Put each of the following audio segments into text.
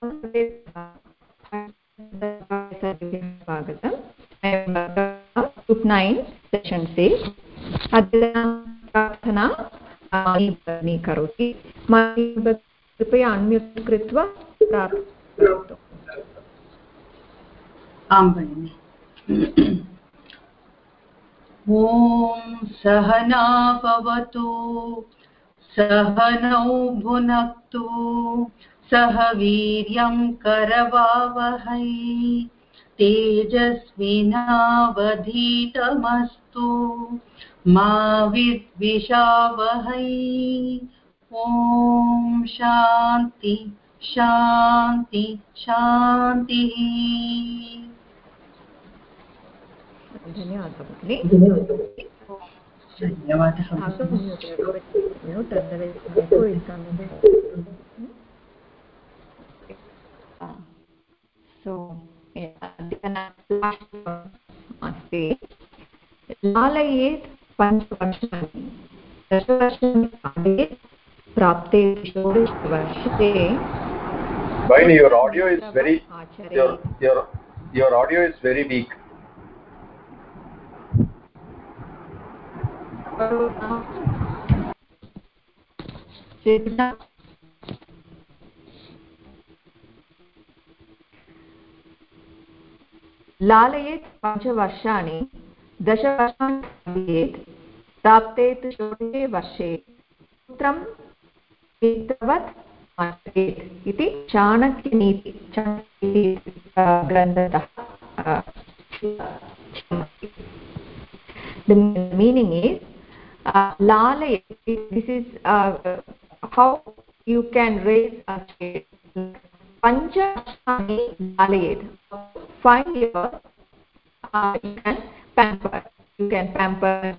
स्वागतम् group 9 session 6 प्रार्थना करोति कृपया अन्म्यूट् कृत्वा प्रार्थयतु। आं भगिनि। ॐ सहना भवतु सहनौ भुनक्तु सह वीर्यं करवावहै तेजस्विनावधीतमस्तु मा विद्विषावहै। ॐ शान्ति शान्ति शान्तिः। धन्यवादः। अस्ति लालयेत् पञ्चवर्षाणि दशवर्षाणि प्राप्ते षोडशवर्षे। Bhai, your audio is very your audio is very weak. लालयेत् पञ्चवर्षाणि दशवर्षाणि प्राप्ते तु षोडशे वर्षे पुत्रं पितृवत् आचरेत् इति Chanakya Niti ग्रन्थतः। The meaning is lalayet. This is how you can raise a child. Pancha lalayet. 5 years you can pamper. You can pamper.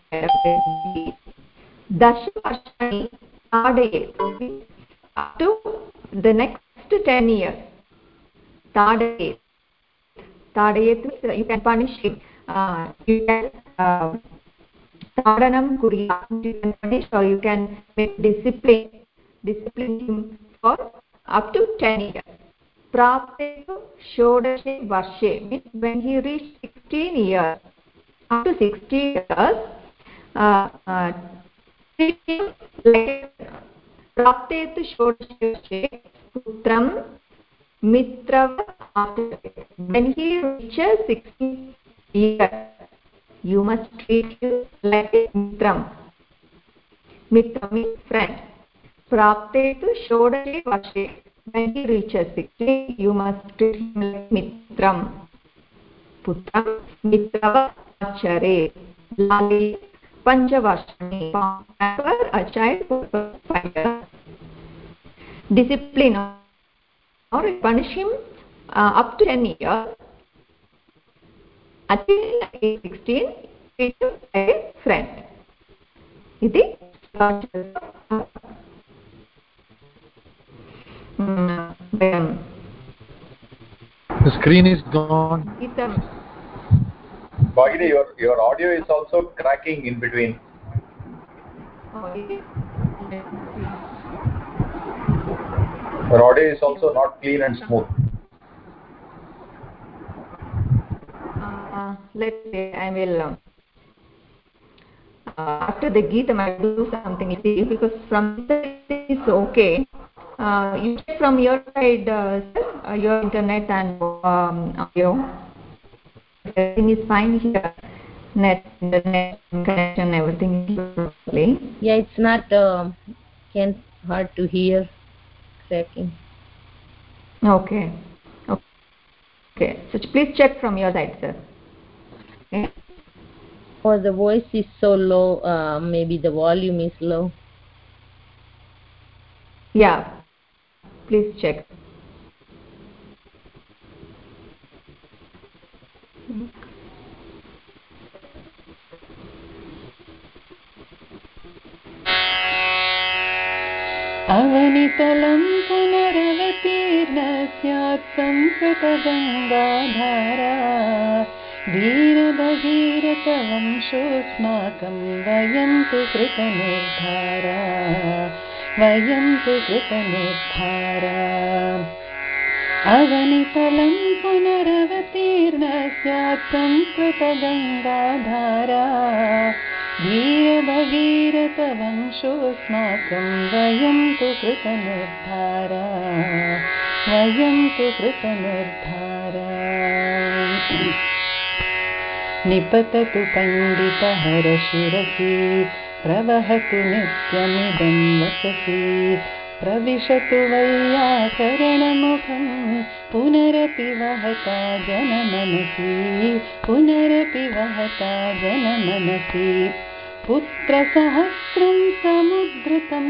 Dasha varshani tadayet. Up to the next 10 years. Tadayet. Tadayet means you can punish him. You can tadanam kuriyat. You can punish or you can make discipline him for up to 10 years. Praptetu shodashe varshe means when he reached 16 years, up to 60 years, treat him like praptetu shodashe varshe putram mitravat acharete. When he reaches 60 years, you must treat him like a mitram. Mitra means friend. Praptetu shodashe varshe. When he reaches 60, you must treat him like mitram. Putram mitravat acharete. Lali panchavarshani. Pamper a child for 5 years. Discipline or punish him up to 10 years. Until age 16, treat him like a friend. Iti the screen is gone. Bhagini, your audio is also cracking in between. Your audio is also not clean and smooth. Let's say I will after the Gita I will do something because from this is okay. You check from your side, your internet and audio. Everything is fine here. Internet connection, everything is properly. Yeah, it's not hard to hear cracking. Okay. So please check from your side, sir. Okay. Or the voice is so low, maybe the volume is low. Yeah, please check. अवनितलं पुनरवतीर्न स्यात् संस्कृतगङ्गाधारा वीरभगीरथवंशोऽस्माकं वयं तु कृतनिर्धारा। अवनितलं पुनरवतीर्न स्यात् संस्कृतगङ्गाधारा धीरभगीरथवंशोऽस्माकं वयं तु कृतनिर्धारा वयं तु कृतनिर्धारा निपततु पण्डितहरशिरसि प्रवहतु नित्यमिदं वचसि प्रविशतु वैयाकरणमुखं पुनरपि वहता जनमनसि पुनरपि वहता जनमनसि पुत्रसहस्रं समुद्धृतं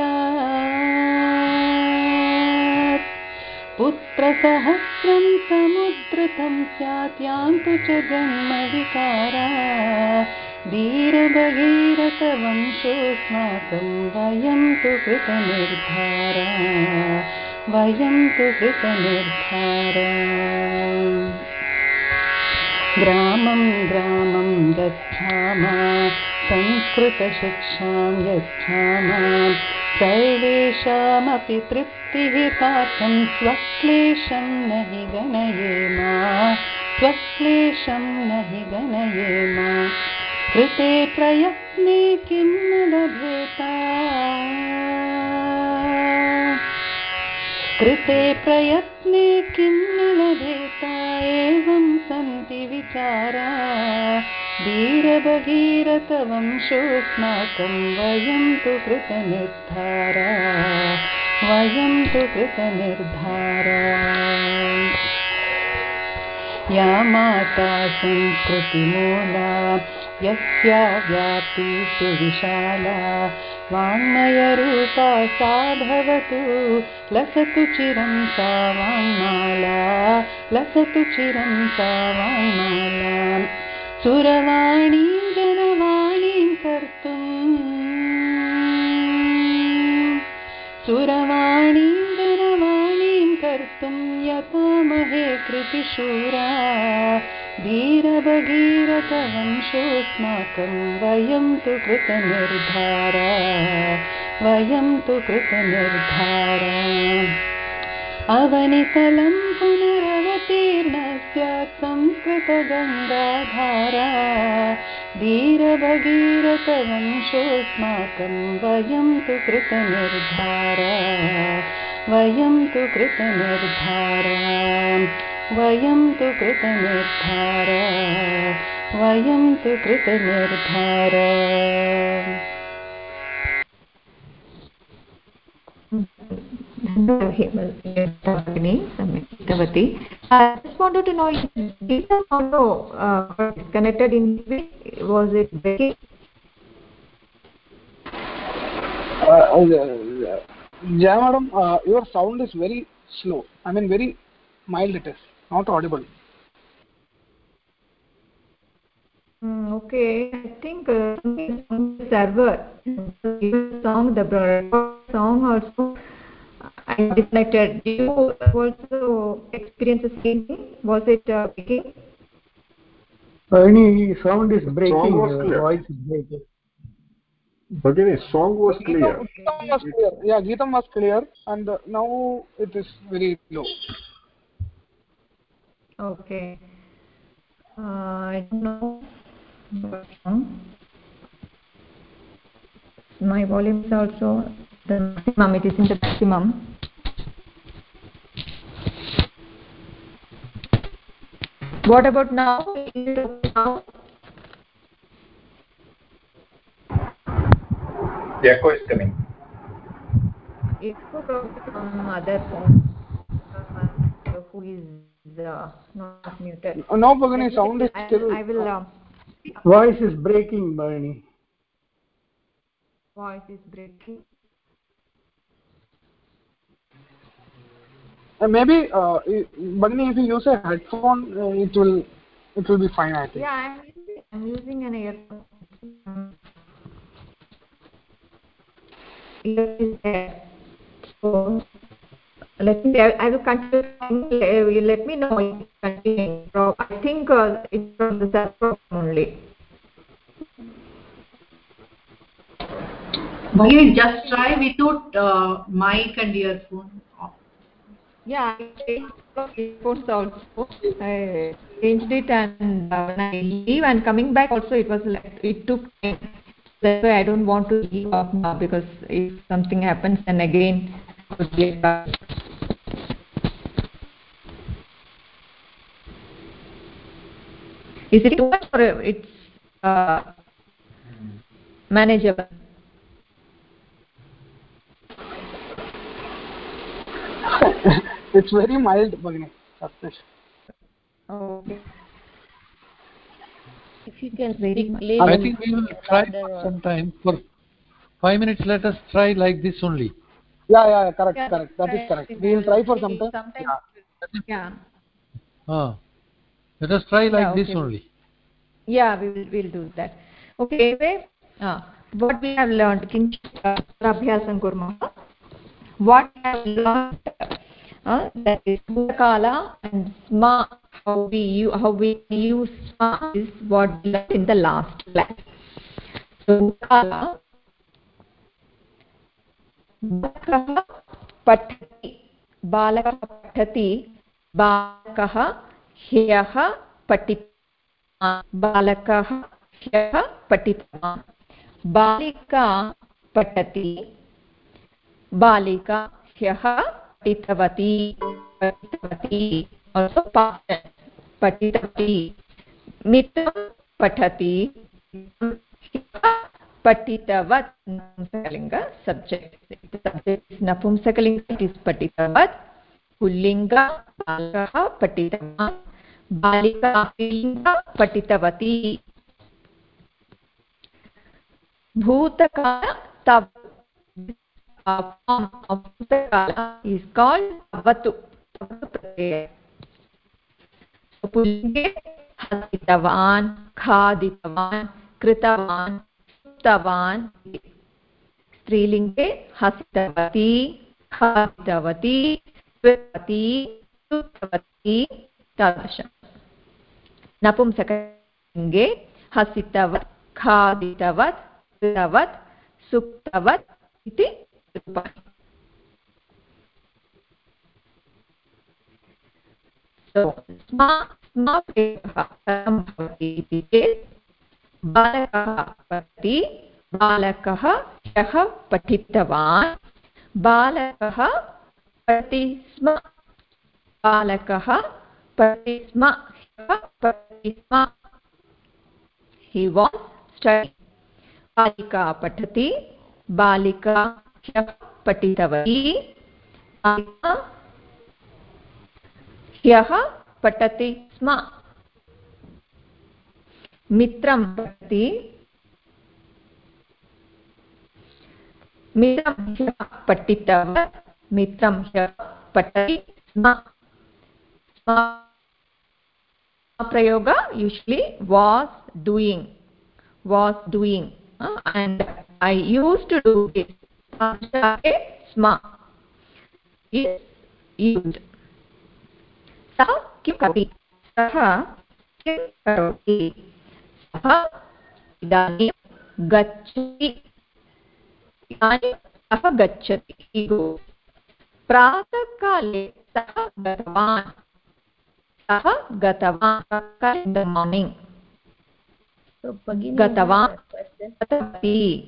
स्यात् पुत्रसहस्रं समुद्धृतं स्यात् यान्तु च जन्मविकारा धीरभगीरथवंशोऽस्माकं वयं तु कृतनिर्धारा वयं तु कृतनिर्धारा ग्रामं ग्रामं गच्छामः संस्कृतशिक्षां यच्छामः सर्वेषामपि तृप्तिः पार्थं स्वक्लेशं न हि गणयेम स्वक्लेशं न हि गणयेम कृते प्रयत्ने किं न लभेत कृते प्रयत्ने किं न लभेत एवं सन्ति विचारा धीरभगीरथवंशोऽस्माकं वयं तु कृतनिर्धारा वयं तु कृतनिर्धारा या माता संस्कृतिमूला यस्या व्याप्तिः सुविशाला वाङ्मयरूपा सा भवतु लसतु चिरं सा वाङ्माला लसतु चिरं सा वाङ्माला सुरवाणीं जनवाणीं कर्तुम् सुरवाणीं जनवाणीं कर्तुं यतामहे कृतिशूरा धीरभगीरथवंशोऽस्माकं वयं तु कृतनिर्धारा वयं तु कृतनिर्धारा अवनितलं पुनरवतीर्न स्यात् संस्कृतगङ्गाधारा धीरभगीरथवंशोऽस्माकं वयं तु कृतनिर्धारा वयं तु कृतनिर्धारा वयं तु कृतनिर्धारा वयं तु कृतनिर्धारा सम्यक् I just wanted to know if Geeta audio connected in which was it breaking? Jaya madam, your sound is very slow. I mean very mild it is, not audible. Okay, I think something on the server. The song also I disconnected. Do you also experience the same thing? Was it breaking? Any sound is breaking. Song was clear. Voice is breaking. Bhagini, song was clear. Geetam was clear. Yeah, Geetam was clear, and now it is very low. Okay. I don't know. My volume is also the maximum. It is in the maximum. What about now? Is it okay now? The echo is coming. Echo probably from other phone. Who is not muted? No, Bhagini, sound is still. I will. Voice is breaking, Bharani. Voice is breaking. Maybe, Bhagini, if you use a headphone, it will be fine, I think. Yeah, I'm using an earphone. Ear is there. So I will continue. Let me know if it's continuing. So I think it's from the server only. Bhagini, just try without mic and earphone. Yeah, I changed headphones also. I changed it, and when I leave and coming back also, it was like it took time. That's why I don't want to leave off now, because if something happens, then again I would get back. Is it too much or it's manageable? It's very mild, Bhagini. Sapnesh. Okay. If you can Very speak much. little I think we will try louder or sometime for 5 minutes. Let us try like this only. Yeah, correct, Yeah, correct. That is correct. I We will will try for some see time. sometimes. Yeah. Let us try Yeah. like this Okay. only. Yeah, we'll do that. Okay. Anyway, what we have learned, kinchit abhyasam kurmah. What we have learned, that is bhutakala and sma. How we use sma is what we learned in the last class. So bhutakala, बालकः पठति बालकः पठति बालकः ह्यः पठितवान् बालकः ह्यः पठितवान् बालिका पठति बालिका ह्यः पठितवती पठितवती also past tense पठितवती मित्रं पठति पठितवत् नपुंसकलिङ्ग subject नपुंसकलिङ्ग it is पठितवत् पुल्लिङ्ग बालकः पठितवान् बालिका स्त्रीलिङ्ग पठितवती भूतकाल तव form of bhutakala is called tavatu pratyaya. So pullinge hasitavan khaditavan kritavan sutavan strilinge hasitavati khaditavati kritavati sutavati tadasham napumsakalinge hasitavat khaditavat kritavat suktavat iti रूपाणि. So स्मा प्रयोगः कथं भवति इति चेत् बालकः पठति बालकः ह्यः पठितवान् बालकः पठति स्म बालकः पठति स्म ह्यः पठति स्म he was studying बालिका पठति बालिका ह्यः पठितवती बालिका ह्यः पठति स्म मित्रं पठति मित्रं ह्यः पठितवत् मित्रं ह्यः पठति स्म प्रयोग usually was doing and I used to do it. Sma is used. सः किं करोति सः किं करोति सः इदानीं गच्छति इदानीं सः गच्छति प्रातःकाले सः गतवान् in the morning. So Bhagini, Gatavan Gatavati.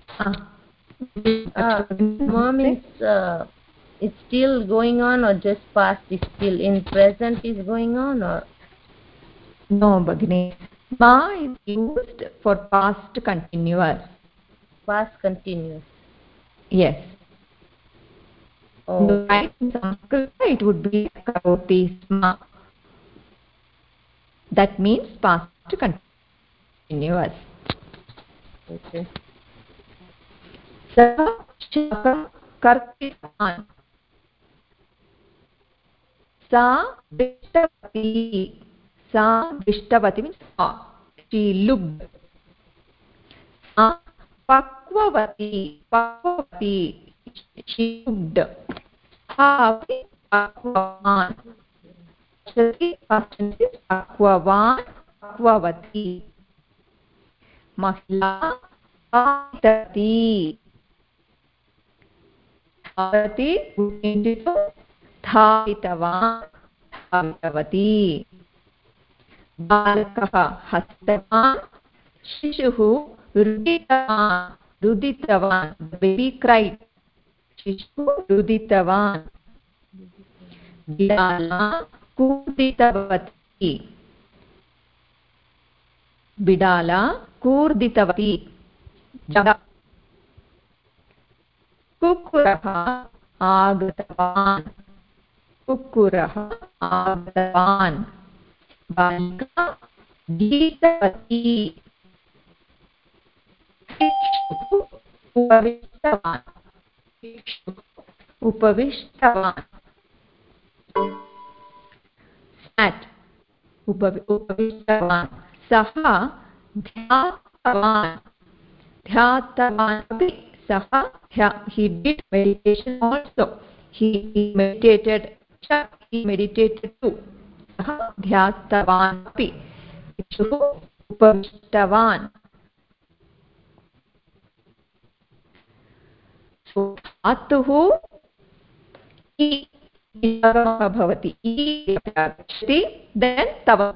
Mom is it's still going on or just past is still in present is going on or? No, Bhagini. Ma is used for past continuous. Past continuous. Yes. Oh. Right, in Sanskrit it would be karoti sma. That means past continuous. Okay. Sah shakam kartivan. Sa dishtavati. Sa dishtavati means she looked. Sa pakvavati. Pakvavati. She looked. Havi pakvavan. pakvavan pakvavati mahila patati patati into धावितवान् धावितवती बालकः हसितवान् शिशुः रुदितवान् baby cried शिशुः रुदितवान् बिडाला कूर्दितवती बिडाला कूर्दितवती कुक्कुरः आगतवान् कुक्कुरः आगतवान् बालिका गीतवती उपविष्टवान् उपविष्टवान् sat उपविष्टवान् सः ध्यातवान् ध्यातवान् अपि सः he did meditation also he meditated too सः ध्यातवान् अपि शिशुः उपविष्टवान् धातुः भवति then तव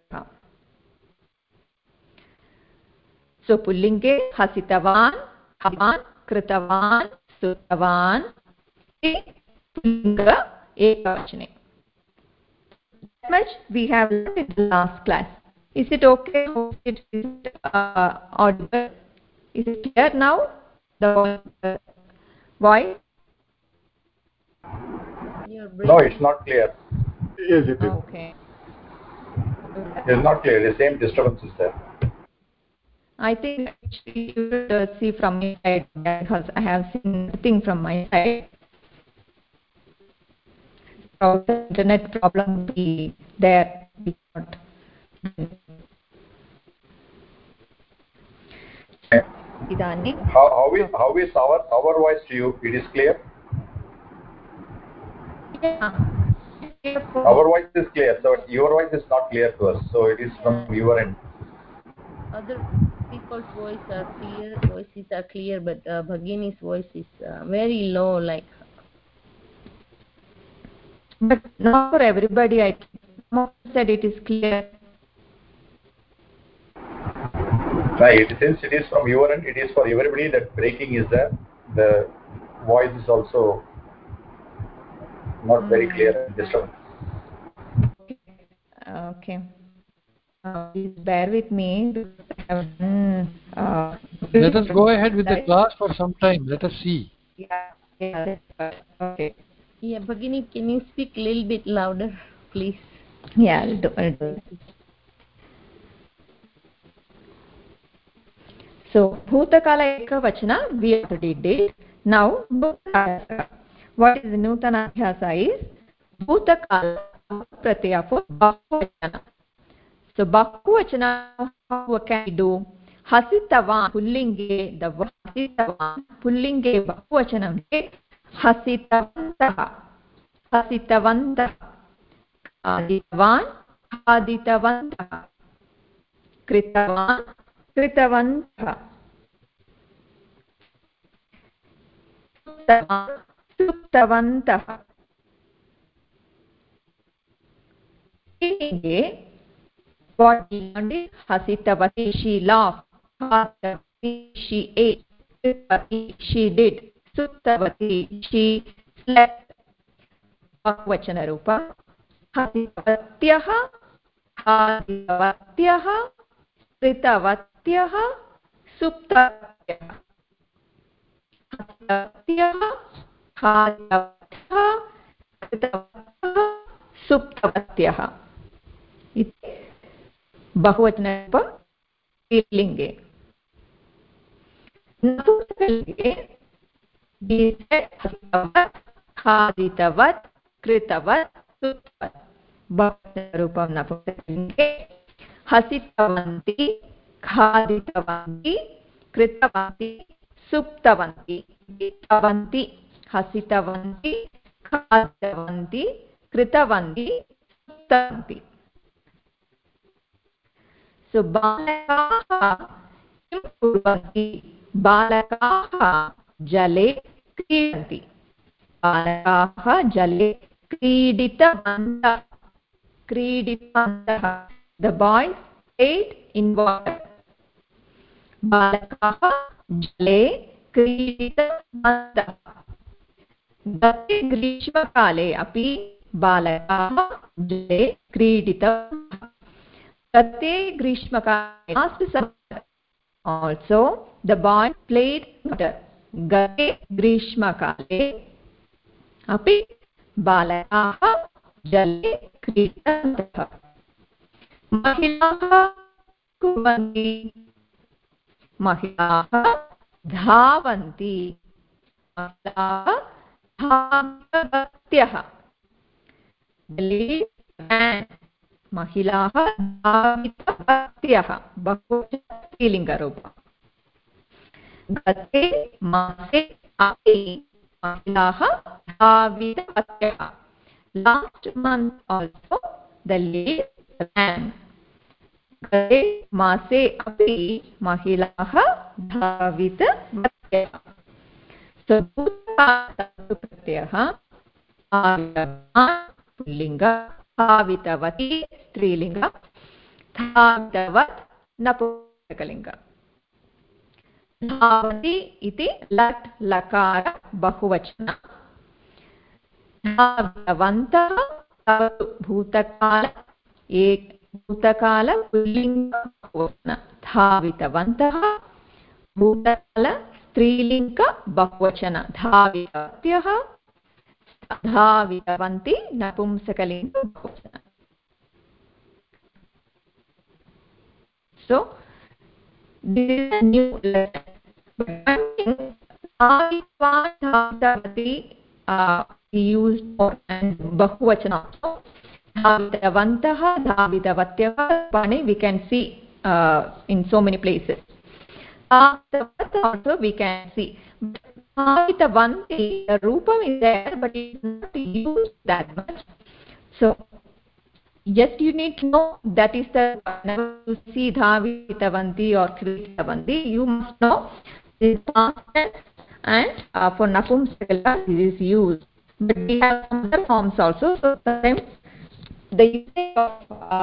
so पुल्लिङ्गे हसितवान् हवान् कृतवान् स्तुतवान् पुल्लिङ्ग एकवचने that much we have learned in the last class. Is it okay? Is it audible? Is it clear now? The voice? No, it's not clear. Yes, it is. Okay. It's not clear. The same disturbance is there. I think you should see from my side because I have seen nothing from my side. So the internet problem will be there. How is our voice to you? It is clear? Yeah. Our voice is clear, so your voice is not clear to us. So it is from your end. Other people's voices are clear, but Bhagini's voice is very low, like. But not for everybody. I said it is clear. Right. Since it is from your end, it is for everybody that breaking is there. The voice is also not very clear and disturbed. Okay. Please bear with me. Let us go ahead with the class for some time. Let us see. Yeah. Okay. Yeah, Bhagini, can you speak a little bit louder, please? Yeah, I'll do. So, Bhutakala Ekavachana, we already did. Now, Bhutakala. What is Nutana Abhyasa is Bhutakala Pratyaya for Bahuvachana. So, Bahuvachana, how can we do? Hasitavan, Pullinge, the word Hasitavan, Pullinge, Bahuvachanam, Hasitavantah, Hasitavantah, Aditavan, Aditavantah, Kritavan, Kritavantah, Suptavantah. What we learned is Hasitavati, she laughed, Hasitavati, she ate, Kritavati, she did, Suptavati, she slept. Bahuvachana Rupa. Hasitavatyah, Haditavatyah, Kritavatyah, Suptavatyah. Hasitavatyah, Haditavatyah, Kritavatyah, Suptavatyah. Iti Bahuvachana Rupa Linge. Napusakalinge we said Hasitavat, Haditavat, Kritavat, Suptavat. Bahuvachanarupam napusakalinge Hasitavanti, Khaditavanti, Kritavanti, Suptavanti. Tavanti, Hasitavanti, Khaditavanti, Kritavanti, Suptavanti. So balakaah किं कुर्वन्ति बालकाः जले क्रीडन्ति बालकाः जले क्रीडितवन्तः क्रीडितवन्तः the boys played in water बालकाः जले क्रीडितवन्तः गते ग्रीष्मकाले अपि बालकाः जले क्रीडितवन्तः गते ग्रीष्मकाले last summer also the boys played water गते ग्रीष्मकाले अपि बालकाः जले क्रीडितवन्तः महिलाः कुर्वन्ति महिलाः धावन्ति महिलाः धावत्यः महिलाः धावितवत्यः बहुवचनस्त्रीलिङ्गरूपम् गते मासे अपि महिलाः धावितवत्यः last month also the ladies ran गते मासे अपि महिलाः धावितवत्यः प्रत्ययः पुल्लिङ्ग धावितवती स्त्रीलिङ्ग धावितवत् नपुंसकलिङ्ग धावति इति लट् लकार बहुवचन धावितवन्तः भूतकाल भूतकाल पुल्लिङ्ग बहुवचन धावितवन्तः भूतकाल स्त्रीलिङ्ग बहुवचन धावितवत्यः धावितवन्ति नपुंसकलिङ्ग बहुवचन so this is a new lesson धावितवती used for and बहुवचन also धावितवन्तः धावितवत्यः pani we can see in so many places also we can see Dhavitavanti, the rupam is there but it is not used that much. So just you need to know that is the whenever you see Dhavitavanti or Kriditavanti, you must know this constant and for Napumsakala this is used. But we have other forms also. So sometimes the usage of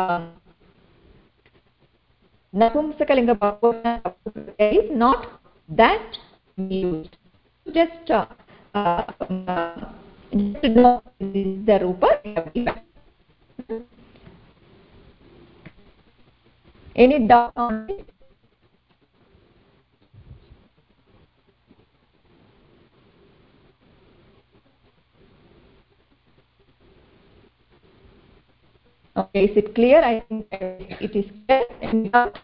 Napumsakalinga Bhagavata is not that used. Just to know this is the rupa. Any doubt on it? Okay, is it clear? I think it is clear. Any doubt?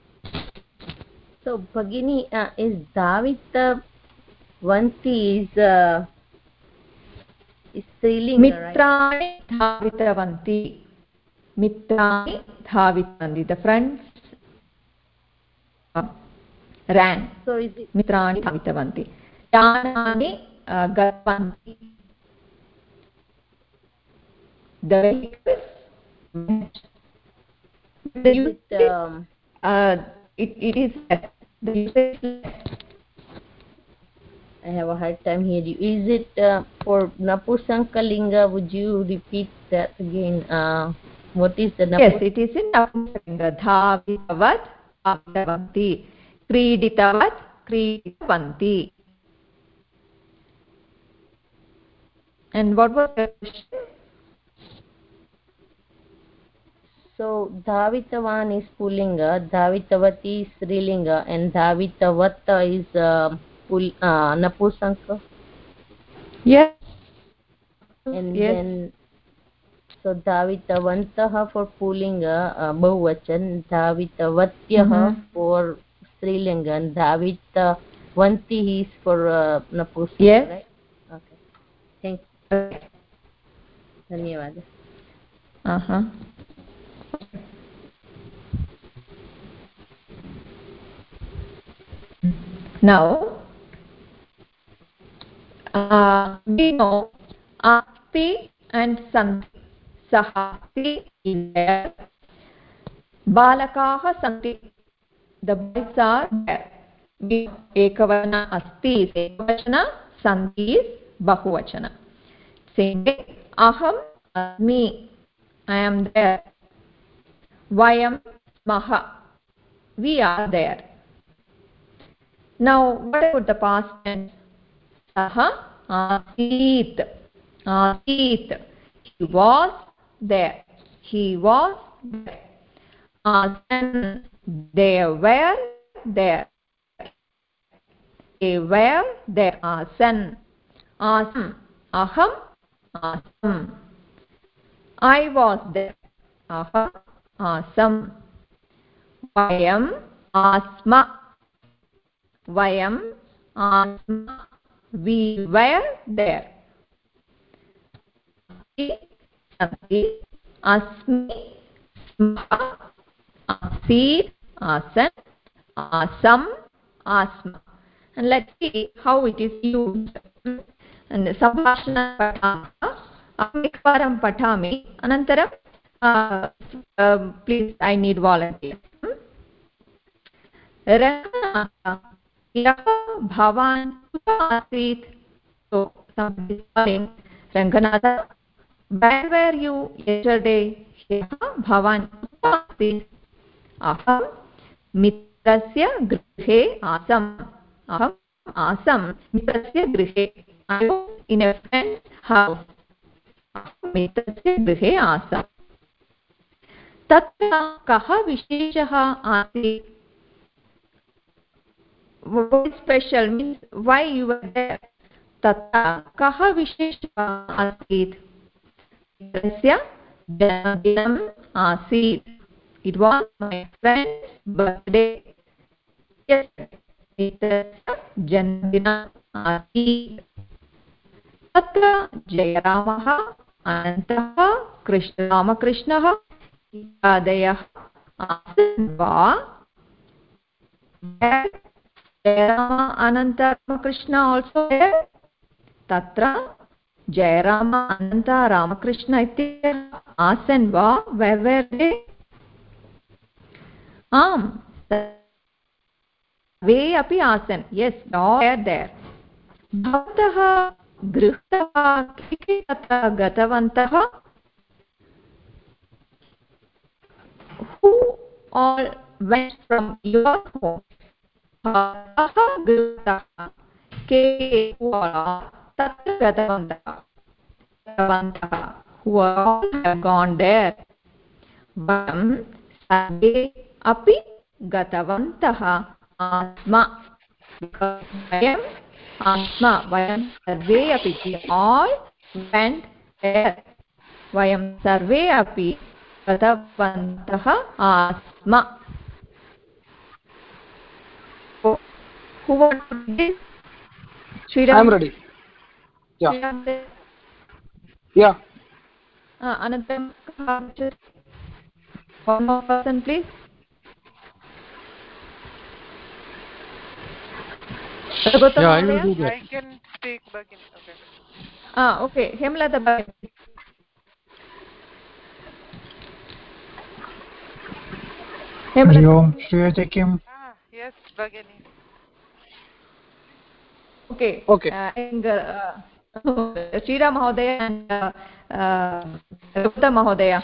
So Bhagini, is Dhavitavanti is strilinga, right? Mitrani Dhavitavanti. Mitrani Dhavitavanti. The friends ran. So is it Mitrani Dhavitavanti. Yanani Gavanti. The vehicles went. It is the usage. I have a hard time hearing you. Is it for Napusankalinga? Would you repeat that again? What is the Yes, it is in Napusankalinga. Dhavitavat, Dhavavanti. Kriditavat, Kriditavanti. And what was the question? So Dhavitavan is Pullinga, Dhavitavati is Strilinga, and Dhavitavatta is Napusanka. Yes. And yes. then so Dhavitavantaha for Pullinga, Bahuvachan, Dhavitavatyaha for Strilinga, and Dhavitavanti is for Napusanka, yes. right? Okay. Thank you. Dhanyawad. Now, we know Asti and Santi. Sahasti is there. Balakaha Santi. The boys are there. Ekavachana Asti is Ekavachana, Santi is Bahuvachana. Same way, aham asmi, I am there. Vayam smaha, we are there. Now what about the past tense? Saha asit, asit, he was there, he was there. Asan, they were there, they were there. Asan, asam, aham asam, I was there. Aham asam. Vayam asma, vayam asma, we were there. Santi, asmi, smaha, asit, asan, asam, asma. And let's see how it is used. And Sabhashana pathamah, ekvaram patami, anantaram please I need volunteer. Ranganatha, yah bhavan kuta asit? So somebody is calling, Ranganatha, where were you yesterday? Yah bhavan kuta asit? Aham mitrasya grihe asam, aham asam mitrasya grihe, I was in a friend's house. मित्रस्य गृहे आसम्. तत्र कः विशेषः आसीत्? What is special means why you were there? तत्र कः विशेषः आसीत्? मित्रस्य जन्मदिनम् आसीत्. It was my friend's birthday. Yes, मित्रस्य जन्मदिनम् आसीत्. तत्र जयरामः, अनन्तः, रामकृष्णः इत्यादयः आसन् वा? जयराम अनन्त रामकृष्ण also there? तत्र जयराम अनन्त रामकृष्ण इत्यादयः आसन् वा? Where were they? आम्, सर्वे अपि आसन्. Yes, all were there. भवतः गृहतः के तत्र गतवन्तः? Who all went from your home? भवतः गृहतः के तत्र गतवन्तः? Who all have gone there? वयं सर्वे अपि गतवन्तः आस्म. वयं आस्म, वयं सर्वे अपि, all went there. वयं सर्वे अपि गतवन्तः आस्म. Who wants to do this? Shriram? I am ready. Yeah. Yeah. Anantaram, one more person please. Yeah, I will do that. I can speak Bhagini. Okay. Okay. Hemlata Bhagini. Hari Om, Shriyate Kim. Yes, Bhagini. Okay. Okay. Shriram Mahodaya and Gupta Mahodaya.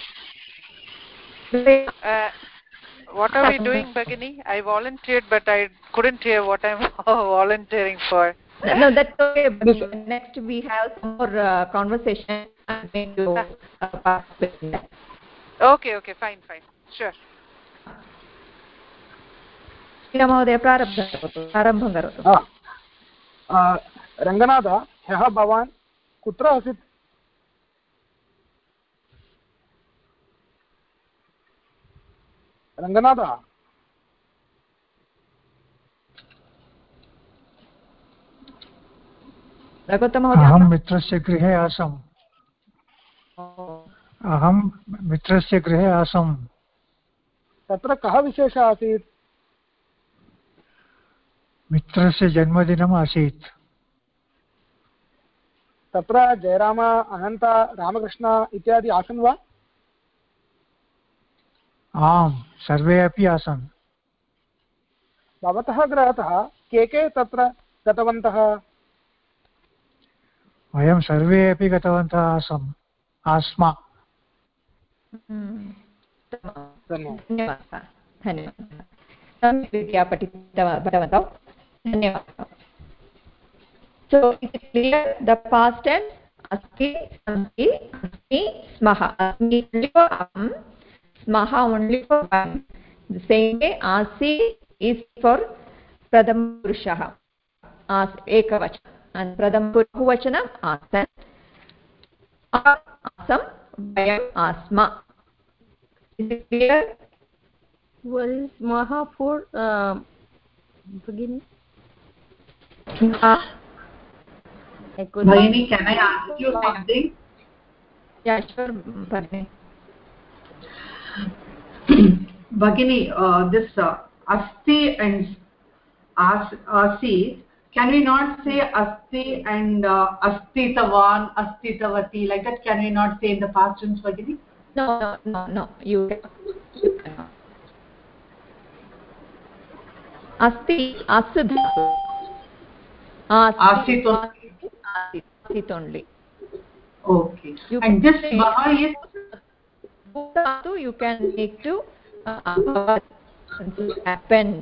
What are we doing, Bhagini? I volunteered, but I couldn't hear what I'm volunteering for. No, that's okay. But next we have some more conversation. I'm going to participate in that. Okay, fine. Sure. Shriram Mahodaya, प्रारम्भं करोतु. रङ्गनाथ, ह्यः भवान् कुत्र आसीत्? रङ्गनाथ, अहं मित्रस्य गृहे आसम्. अहं मित्रस्य गृहे आसम्. तत्र कः विशेषः आसीत्? मित्रस्य जन्मदिनम् आसीत्. तत्र जयराम अनन्त रामकृष्ण इत्यादि आसन् वा? आम्, सर्वे अपि आसन्. भवतः गृहतः के तत्र गतवन्तः? वयं सर्वे अपि गतवन्तः आस्म। धन्यवादः धन्यवादः सम्यक्रीत्या पठितवन्तौ धन्यवादः. So is it clear the past tense? Asti, santi, asmi, smaha. Asmi only for aham, smaha only for one. The same way asi is for pradhama purushah, as ekavachanam, and pradhama bahuvachanam asan, asam, vayam, asma. Is it clear? What is maha for? Beginning. Bhagini, can I ask you something? Yeah, sure, Bhagini. Bhagini, this asti and asi, can we not say asti and astitavan, astitavati, like that? Can we not say in the past tense, Bhagini? No, you cannot. Asti, asudha. Asit only. Okay. You and this maha is bhutatu, you can make to append.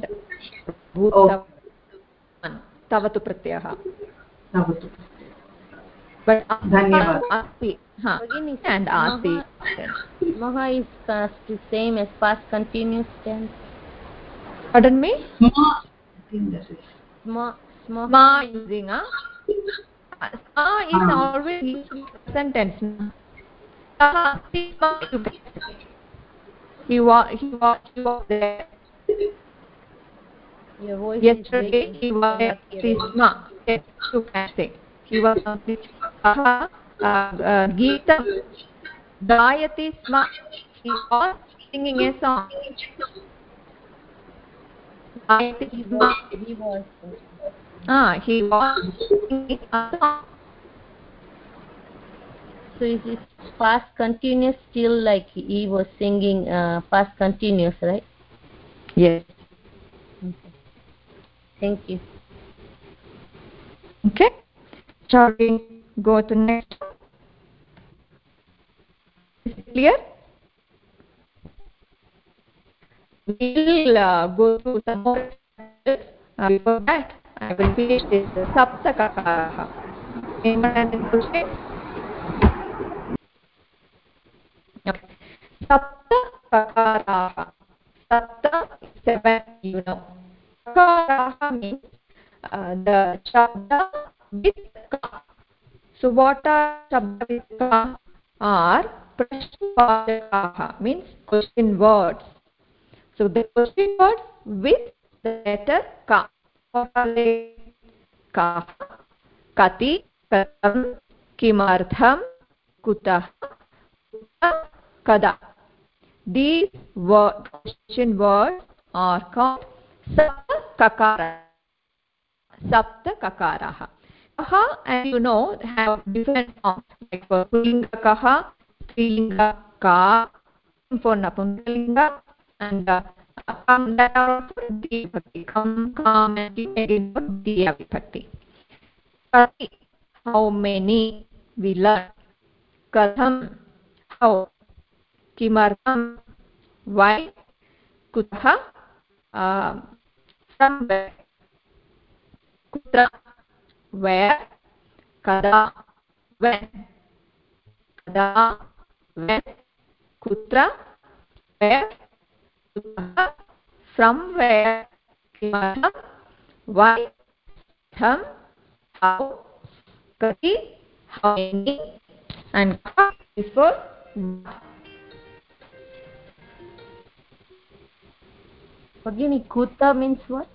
Tavatu pratyaya. Tavatu. But Dhanyavad. Asti, and asti. Maha is the same as past continuous tense. Pardon me? Sma. I think that is. Sma using sma is always used in present tense. He was there. Your voice Yesterday is he was there. Sma. Yes, you can say. He was on the Geeta Gayati Sma. He was singing a song. Gayati Sma. He was singing a song. So is it past continuous still like he was singing past continuous, right? Yes. Okay. Thank you. Okay. Shall we go to next? Is it clear? We'll go through some more. Before that, I will finish this sapta kakaraha. Okay. Sapta kakaraha. Sapta, 7, you know. Kakaraha means the shabda with ka. So what are shabda with ka? Are prashnavartakaha, means question words. So the question words with the letter ka. What are they? Ka, kati, katam, kimartham, kutah, kada. These question words are called sapta kakara. Sapta kakaraha. Kaha, and you know, have different forms, like for Pullinga kaha, Strilinga ka, for Napunsalinga, and that are also Dvipakti. Kam, and again for Diya Vipakti. Kati, how many we learn. Katham, how. Kimartham, why. Kutha, from where. Kutra, where. Kada, when. Kada, when. Kutra, where. Kutha, from where. Kimartham, why. Tham, how. Kati, how many. And ka is for what. Bhagini, kuta means what?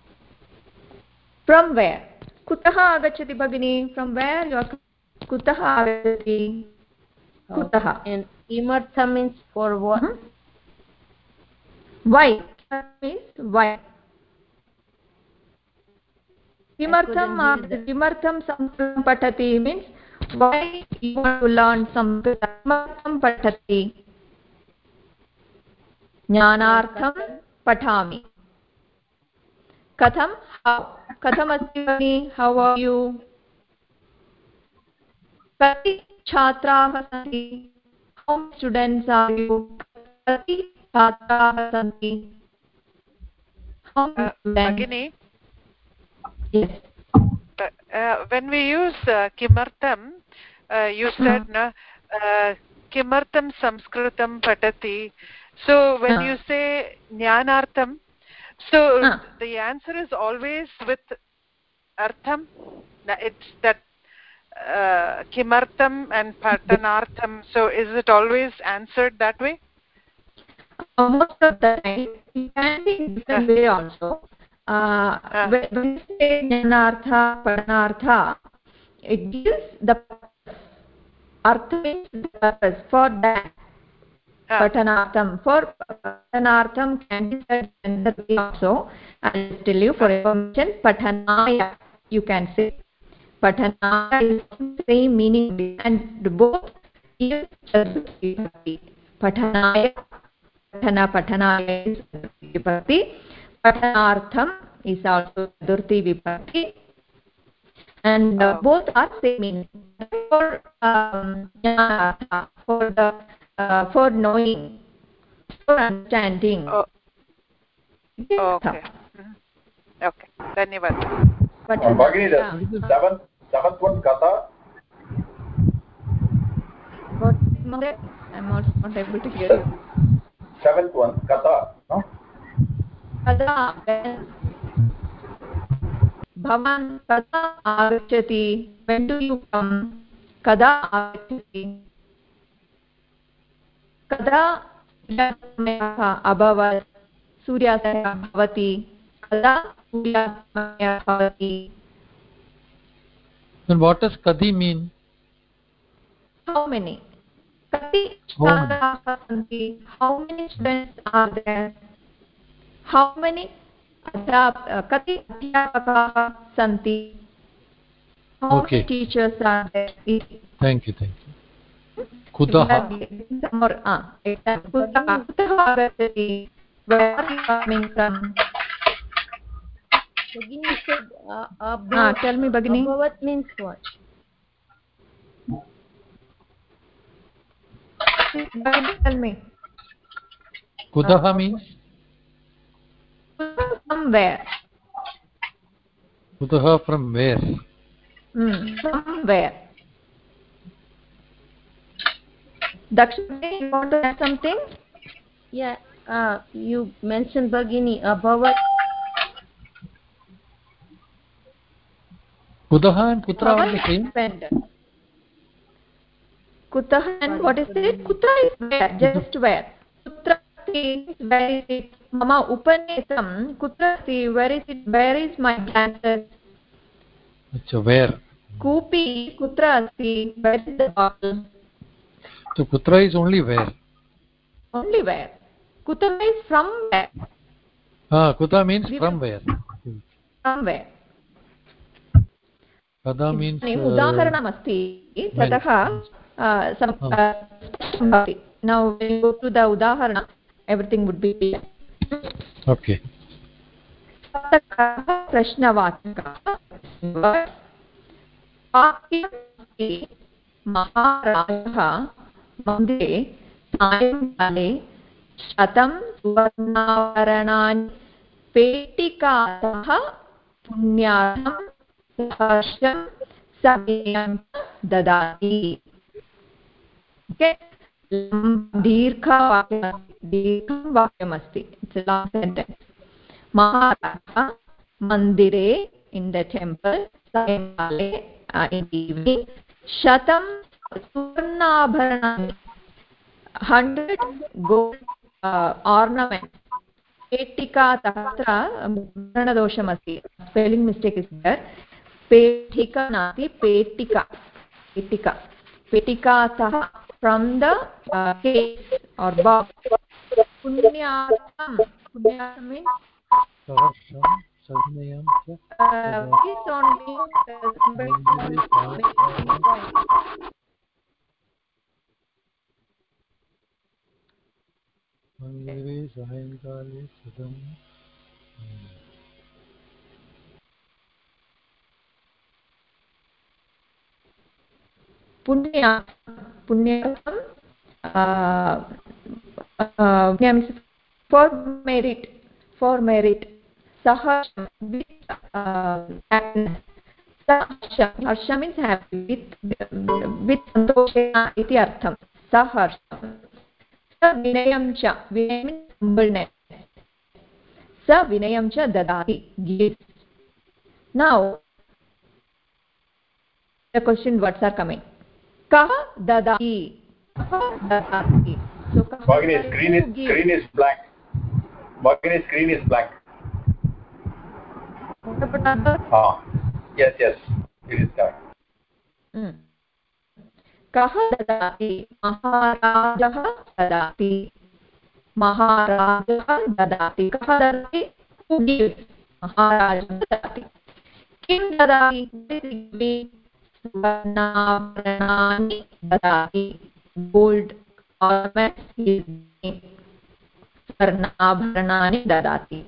From where? Kutaha agachati Bhagini? From where you are? Kutaha agachati? Kutaha. And kimartha means for what? Why? Means why? Kimartham samskritam patati means why you want to learn samskritam. Kimartham patati? Jnanartham patami. Katham, how? Katham asti Bhagini? How are you? कति छात्राः सन्ति? How many students are you? कति छात्राः सन्ति? How many students? Bhagini, Yes. when we use kimartam, you said na kimartam samskritam patati. So when you say jnanartham, so the answer is always with artham. It's that kimartam and patanartham. So is it always answered that way? Most of the time, it can be different way also. When you say jnanartha, padanartha, it gives the purpose. Artha means the purpose for that. Patanartham. For patanartham can be said another way also. I'll tell you for information. Patanaya, you can say. Patanaya is the same meaning, and both is vibhakti. Patanaya, patanaya is vibhakti. Patanartham is also chaturthi vibhakti, and both are same meaning. For jnanartha, for the for knowing, for understanding. Okay. Okay. Dhanyavad. Bhagini, the seventh one katha. What? I'm also not able to hear you. Seventh one katha. No? Kada Bhavan kada agachati? When do you come? Kada agachati? Kada सूर्यास्तमयः अभवत्? सूर्यास्तमयः भवति? कदा सूर्यास्तमयः भवति? Then what does kadi mean? How many? Kati छात्राः सन्ति? How many students are there? How many kati अध्यापकाः सन्ति? How many teachers are there? Thank you. Kudah. Kutah agachati? Where are you coming from? Bhagini said tell me, Bhagini. Abhavat means what? Tell me. Kudah means? From where? Kudah from where? From where? Dakshini, you want to add something? Yeah, you mentioned Bhagini, Abhavat. Kudah and Kutra are the same? Kutah and what is it? Kutra is where? Just where? Kutra is where is it? Mama upanetam. Kutra is where is it? Where is my blanket? Achha, where? Kupi kutra asti? Where is the bottle? So Kutra is only where? Only where? Kuta is from where? Kuta means from where? From where? Kada means udaharanamasti tatah भवति. Now when you go to the udaharana, everything would be clear. Okay. प्रश्नवाचकः वाक्यमस्ति महाराजः मन्दिरे सायङ्काले 100 सुवर्णाभरणानि पेटिकातः पुण्यार्थं सहर्षं समेयं ददाति. दीर्घं वाक्यमस्ति. It's a long sentence. Maharaja mandire in the temple sayakale in the evening 100 suvarnabharanani 100 gold ornaments. Petika tatra varanadosham asti. Spelling mistake is there. Petika nati petika. Petika tah from the case or box. Punyartham means Saharsham, Sarnayam, please don't Mandire Sahayankale Sadam. punyartham punyam is for merit saharsham with happiness harsha means happy with santoshena iti artham saharsham vinayam cha vinayam means humbleness sa vinayam cha dadati gives. Now the question words are coming. Kah dadati. So Bhagini, screen is blank. Bhagini, screen is blank. Yes, it is correct. Kah dadati maharajah dadati maharajah dadati kah dadati who gives maharajah dadati kim dadati Varnabharanani dadati gold ornaments he is giving Varnabharanani dadati.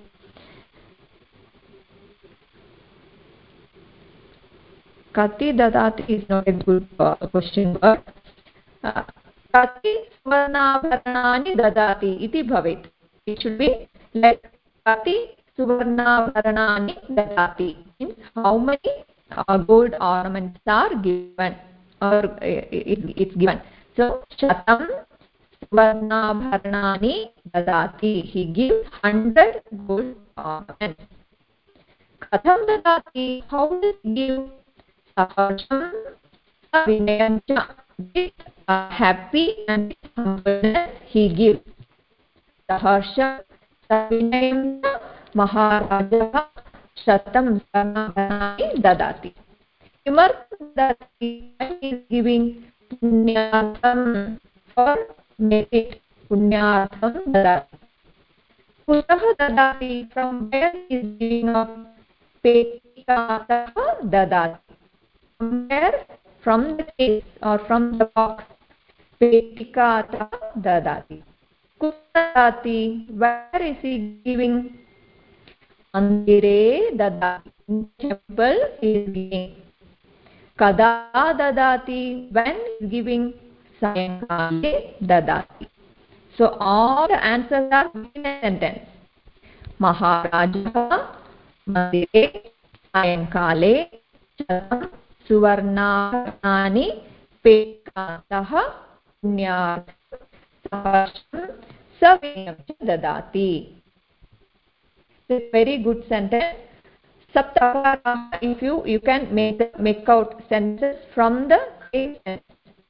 Kati dadati is not a good question word. Kati Varnabharanani dadati iti bhavet. It should be like Kati Suvarnabharanani dadati means how many gold ornaments are given or it's given. So shatam Suvarnabharanani dadati, he gives 100 gold ornaments. Katham dadati, how does he give? Saharsham vinayam cha, with happy and humbleness he gives. Saharsham vinayam cha maharajah shatam sarnabhanani dadati. Kimartham dadati, he is giving punyartham for merit. Punyartham dadati. Kutah dadati, from where he is giving of petikatah dadati. From where? From the case or from the box. Petikatah dadati. Kutah, where is he giving? Mandire dadati, in temple he is giving. Kada dadati, when he is giving? Sayankale dadati. So all the answers are in a sentence. Maharajah mandire sayankale chatam suvarnabharani petikatah punyartham saharsham savinayam dadati. It's a very good sentence. Saptapara, if you can make out sentences from the same sentence.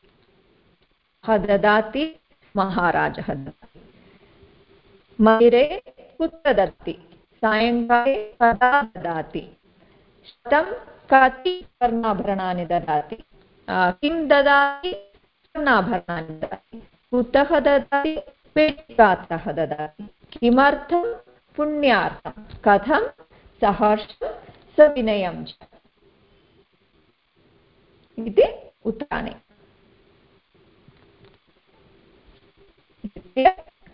Hadadati Maharajah dadati. Mandire kutra dadati. Sayankale kada dadati. Shatam kati varnabharanani dadati. Kim dadati varnabharanani dadati. Kutah dadati petikatah dadati. Kimartham punyartham. Katham saharsham savinayam cha. Iti uttarani. Clear?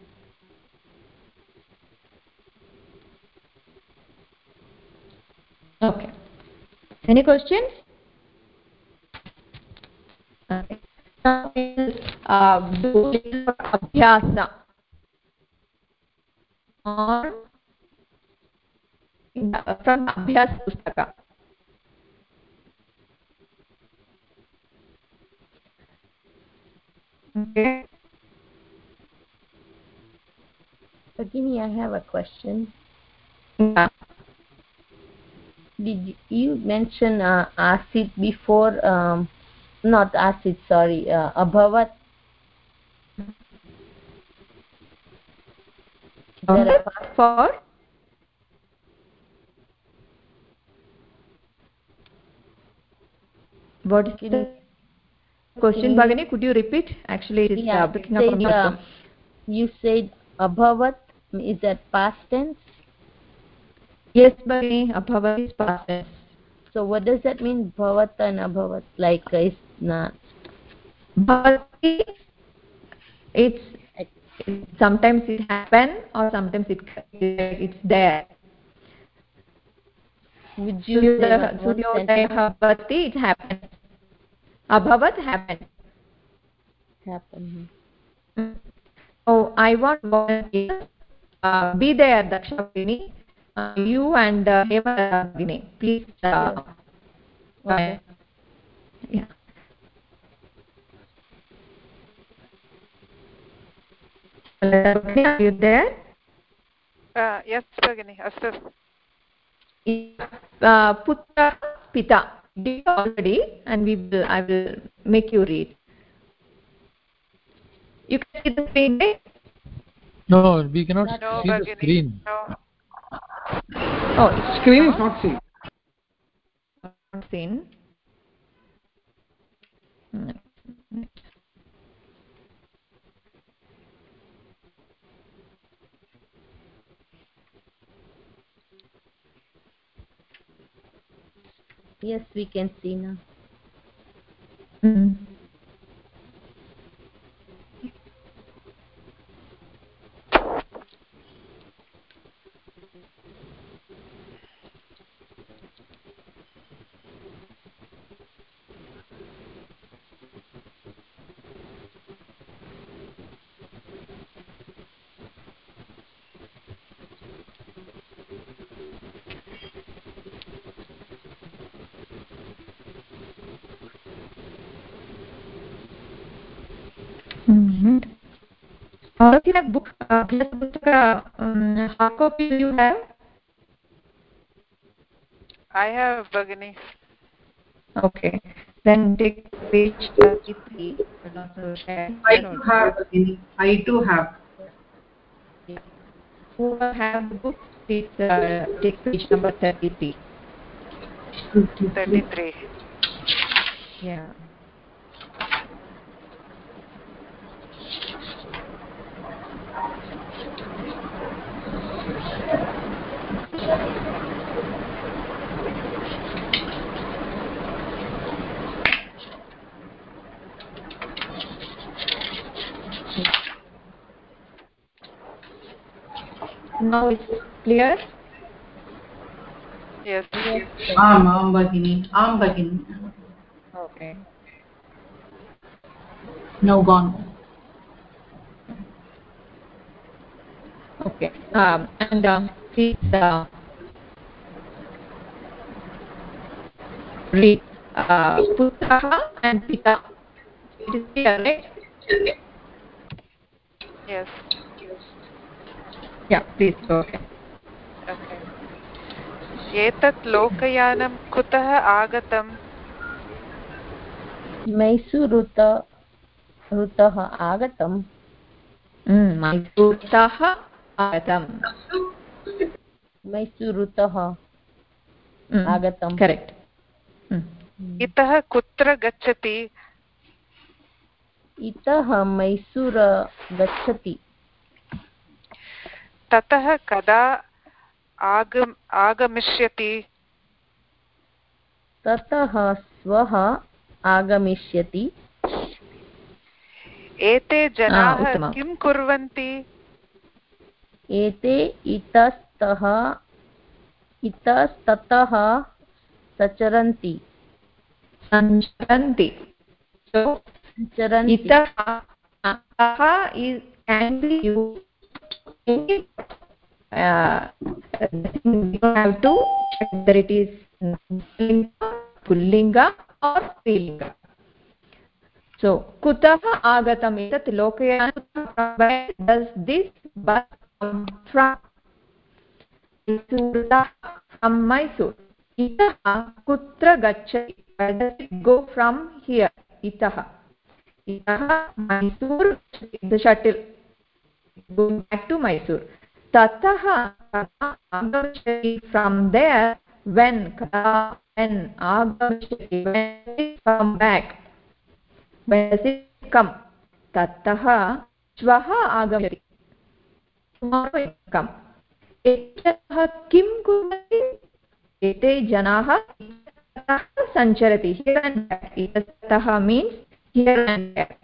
Okay. Any questions? Okay. Now we will do abhyasa on from Abhyas Pustaka. Okay. Bhagini, I have a question. Yeah. Did you mention asit before? Not asit, sorry. Abhavat. For what is the question, Bhagini? Could you repeat? Actually, it is picking up on me also. You said abhavat. Is that past tense? Yes, Bhagini. Abhavat is past tense. So what does that mean, bhavat and abhavat? Like it's not. Bhavati, it's sometimes it happen or sometimes it's there. Would you say Suryodaya bhavati, it happens. abhavat happened. So I want volunteers. Be there, Daksha Bhagini. You and Hema Bhagini, please. Okay. Yeah. Are you there? Yes, Bhagini. Astu. Putra Pita. Did already, and I will make you read. You can see the screen, right? No, we cannot No, see Bhagini. the screen. No. Oh, Screen is not seen. Not seen. Yes, we can see now. All of you have book, hard copy do you have? I have, Bhagini. Okay. Then take page 33. Will also share. I too have, Bhagini. I too have. Who have the book, please take page number 33. 33. Yeah. Now it's clear? Yes. Am Bhagini. Okay. Now gone. Okay. And please read Putraha and Pita. It is clear, right? Yes. Yeah, please go ahead. Okay. एतत् लोकयानं कुतः आगतम्? मैसूरुतः आगतम्. मैसूरुतः आगतम्. मैसूरुतः आगतम्. Correct. इतः कुत्र गच्छति? इतः मैसूर गच्छति. ततः कदा आगमिष्यति? ततः श्वः आगमिष्यति. एते जनाः किं कुर्वन्ति? एते इतस्ततः सचरन्ति. संचरन्ति. So itah is can be used. We don't have to check whether it is pullinga or strilinga. So kutah agatam etat lokayana. Where does this bus come from? Mysore, from Mysore. Itah kutra gachati. Where does it go from here? Itah Mysore, the shuttle going back to Mysore. Tatah agamishati, from there, when agamishati, when it come back, when does it come? Tatah shvaha agamishati, tomorrow it come. Etah kim kurvati? Ete janaha sancharati, here and there. Etah means here and there.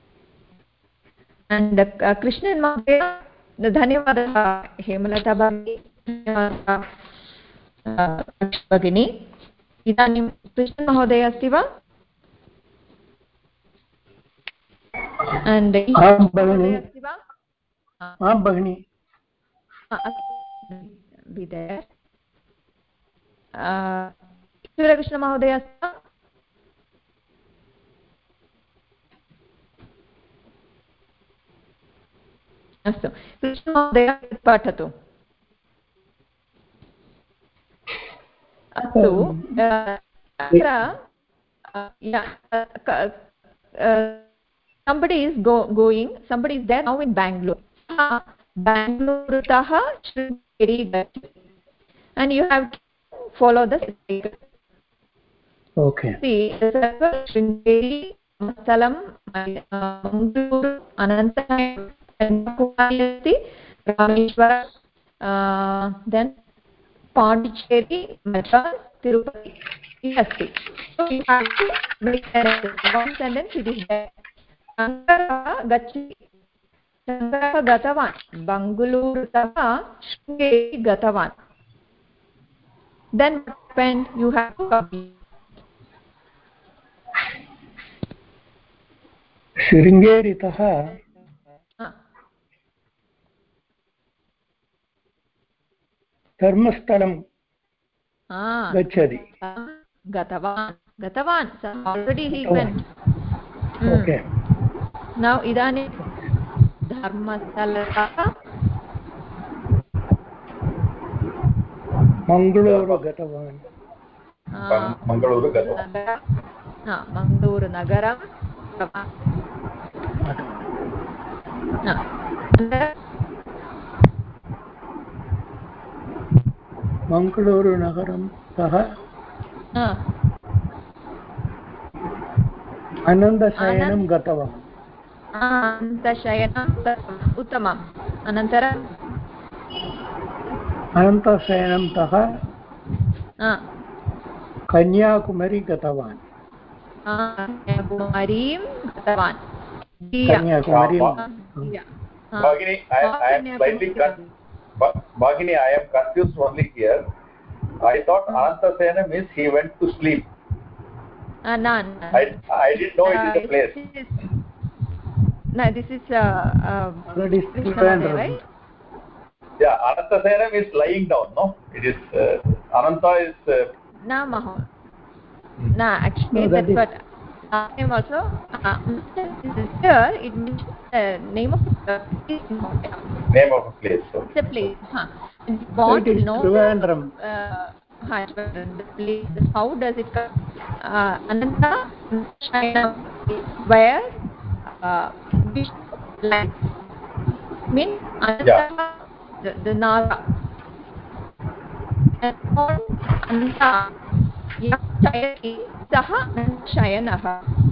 And Krishnan Mahodaya, धन्यवादः हेमलता भगिनी. इदानीं कृष्णन् महोदय अस्ति वा? and आं भगिनि अस्ति वा? आं भगिनि be there. ईश्वरकृष्णमहोदय अस्ति वा? अस्तु कृष्णमहोदय पठतु। अस्तु अत्र somebody is going, somebody is there now in Bangalore. Bangalore-tah Sringeri gachati, and you have to follow the cycle. Okay. See, the circle Sringeri, Mathalam, Mangaluru, Anantapur, Kanyakumari, Rameshwara, then Pondicherry, Madras, Tirupati. Yes. So you have to make one sentence. It is there. Shankara gachati. Shankara gatavan. Bangalore-tah Sringeri gatavan. Then what happened? You have to complete. शृङ्गेरितः धर्मस्थलं गच्छति गतवान् so already he went. Okay. Now इदानीं धर्मस्थलतः मङ्गळूरु गतवान् मङ्गळूरुनगरं मङ्गळूरुनगरं तः अनन्तशयनं गतवान् उत्तमम् अनन्तरं अनन्तशयनं तः कन्याकुमारी गतवान् कन्याकुमारीं गतवान् Bhagini, I am slightly Bhagini, I am confused only here. I thought Anantasenam means he went to sleep. No. I didn't know it is a place. No, this is right? Yeah, Anantasenam is lying down, no? It is Ananta is no, Maho. No, actually that's what last time also here it means the name of the place. Name of a place. It's a place. Want to know Trivandrum. The place. How does it come? Ananta Shayana, where Vishnu lies. Means Ananta, the Nara. And on Ananta Yam Shayati Saha Shayanaha.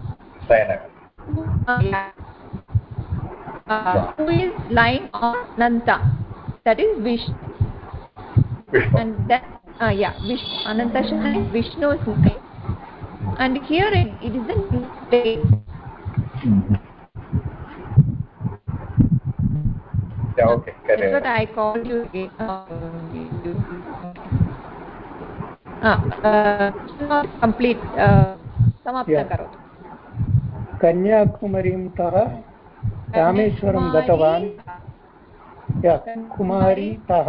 Who is lying on Ananta? That is Vishnu. And that Vishnu. Ananta Shayana is Vishnu's name. And here it is a place. Yeah, okay. That's what I called you again. Complete. Samapta karotu. कन्याकुमारीं तः रामेश्वरं गतवान् कुमारीतः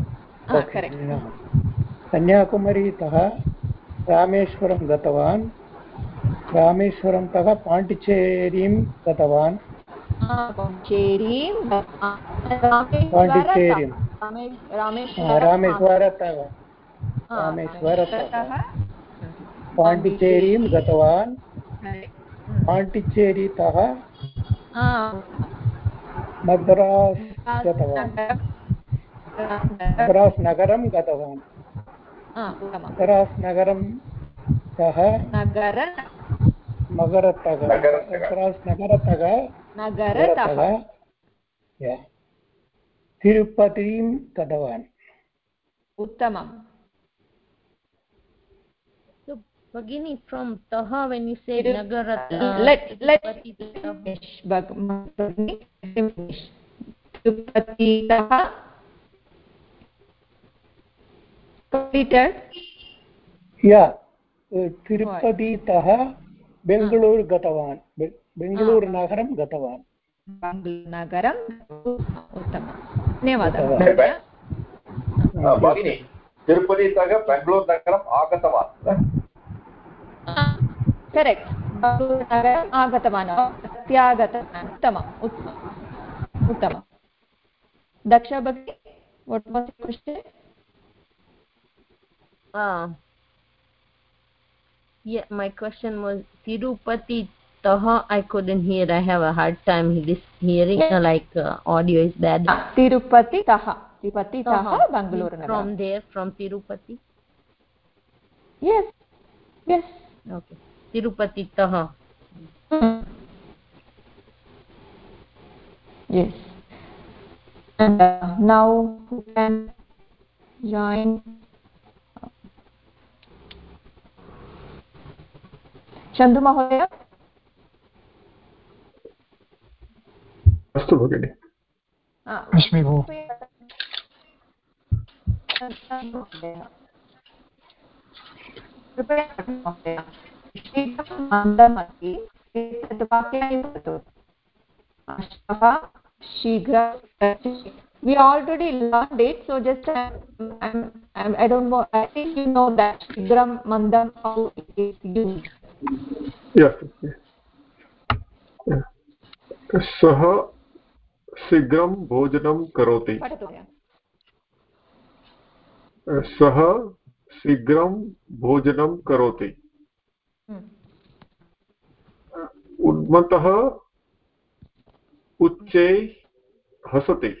कन्याकुमारीतः रामेश्वरं गतवान् रामेश्वरं तः पाण्डिचेरीं गतवान् रामेश्वरतः पाण्डिचेरीं गतवान् पाण्डिचेरीतः मद्रास् गतवान् मद्रास् नगरं गतवान् मद्रास् नगरं तः मद्रास् नगरतः तिरुपतिं गतवान् उत्तमम्. Bhagini, from Taha when you say Nagarat, let's finish. Tirupati Taha completed. Yeah, Tirupati Taha Bengaluru गतवान् बेङ्गलूरु नगरं गतवान् नगरं उत्तमं धन्यवादः भगिनी तिरुपतितः बेङ्गलूरु नगरम् आगतवान् करेक्ट् नगरम् आगतवान् प्रत्यागतवान् उत्तमम् उत्तमं दक्ष भगिनी what was the question yeah, my question was Tirupati taha. I couldn't hear. I have a hard time hearing. Audio is bad. Tirupati taha Bangalore nagar. From there, from Tirupati. Yes. Okay. Tirupati taha. Yes. And now who can join? Chandu Mahoday. अस्तु भगिनि अस्मि भो मन्दमस्ति एतद् वाक्यानि वदतु शीघ्रं we already learned it so just I don't know I think you know that shigram mandam how it is used yes सः शीघ्रं भोजनं करोति सः शीघ्रं भोजनं करोति उन्मत्तः उच्चै हसति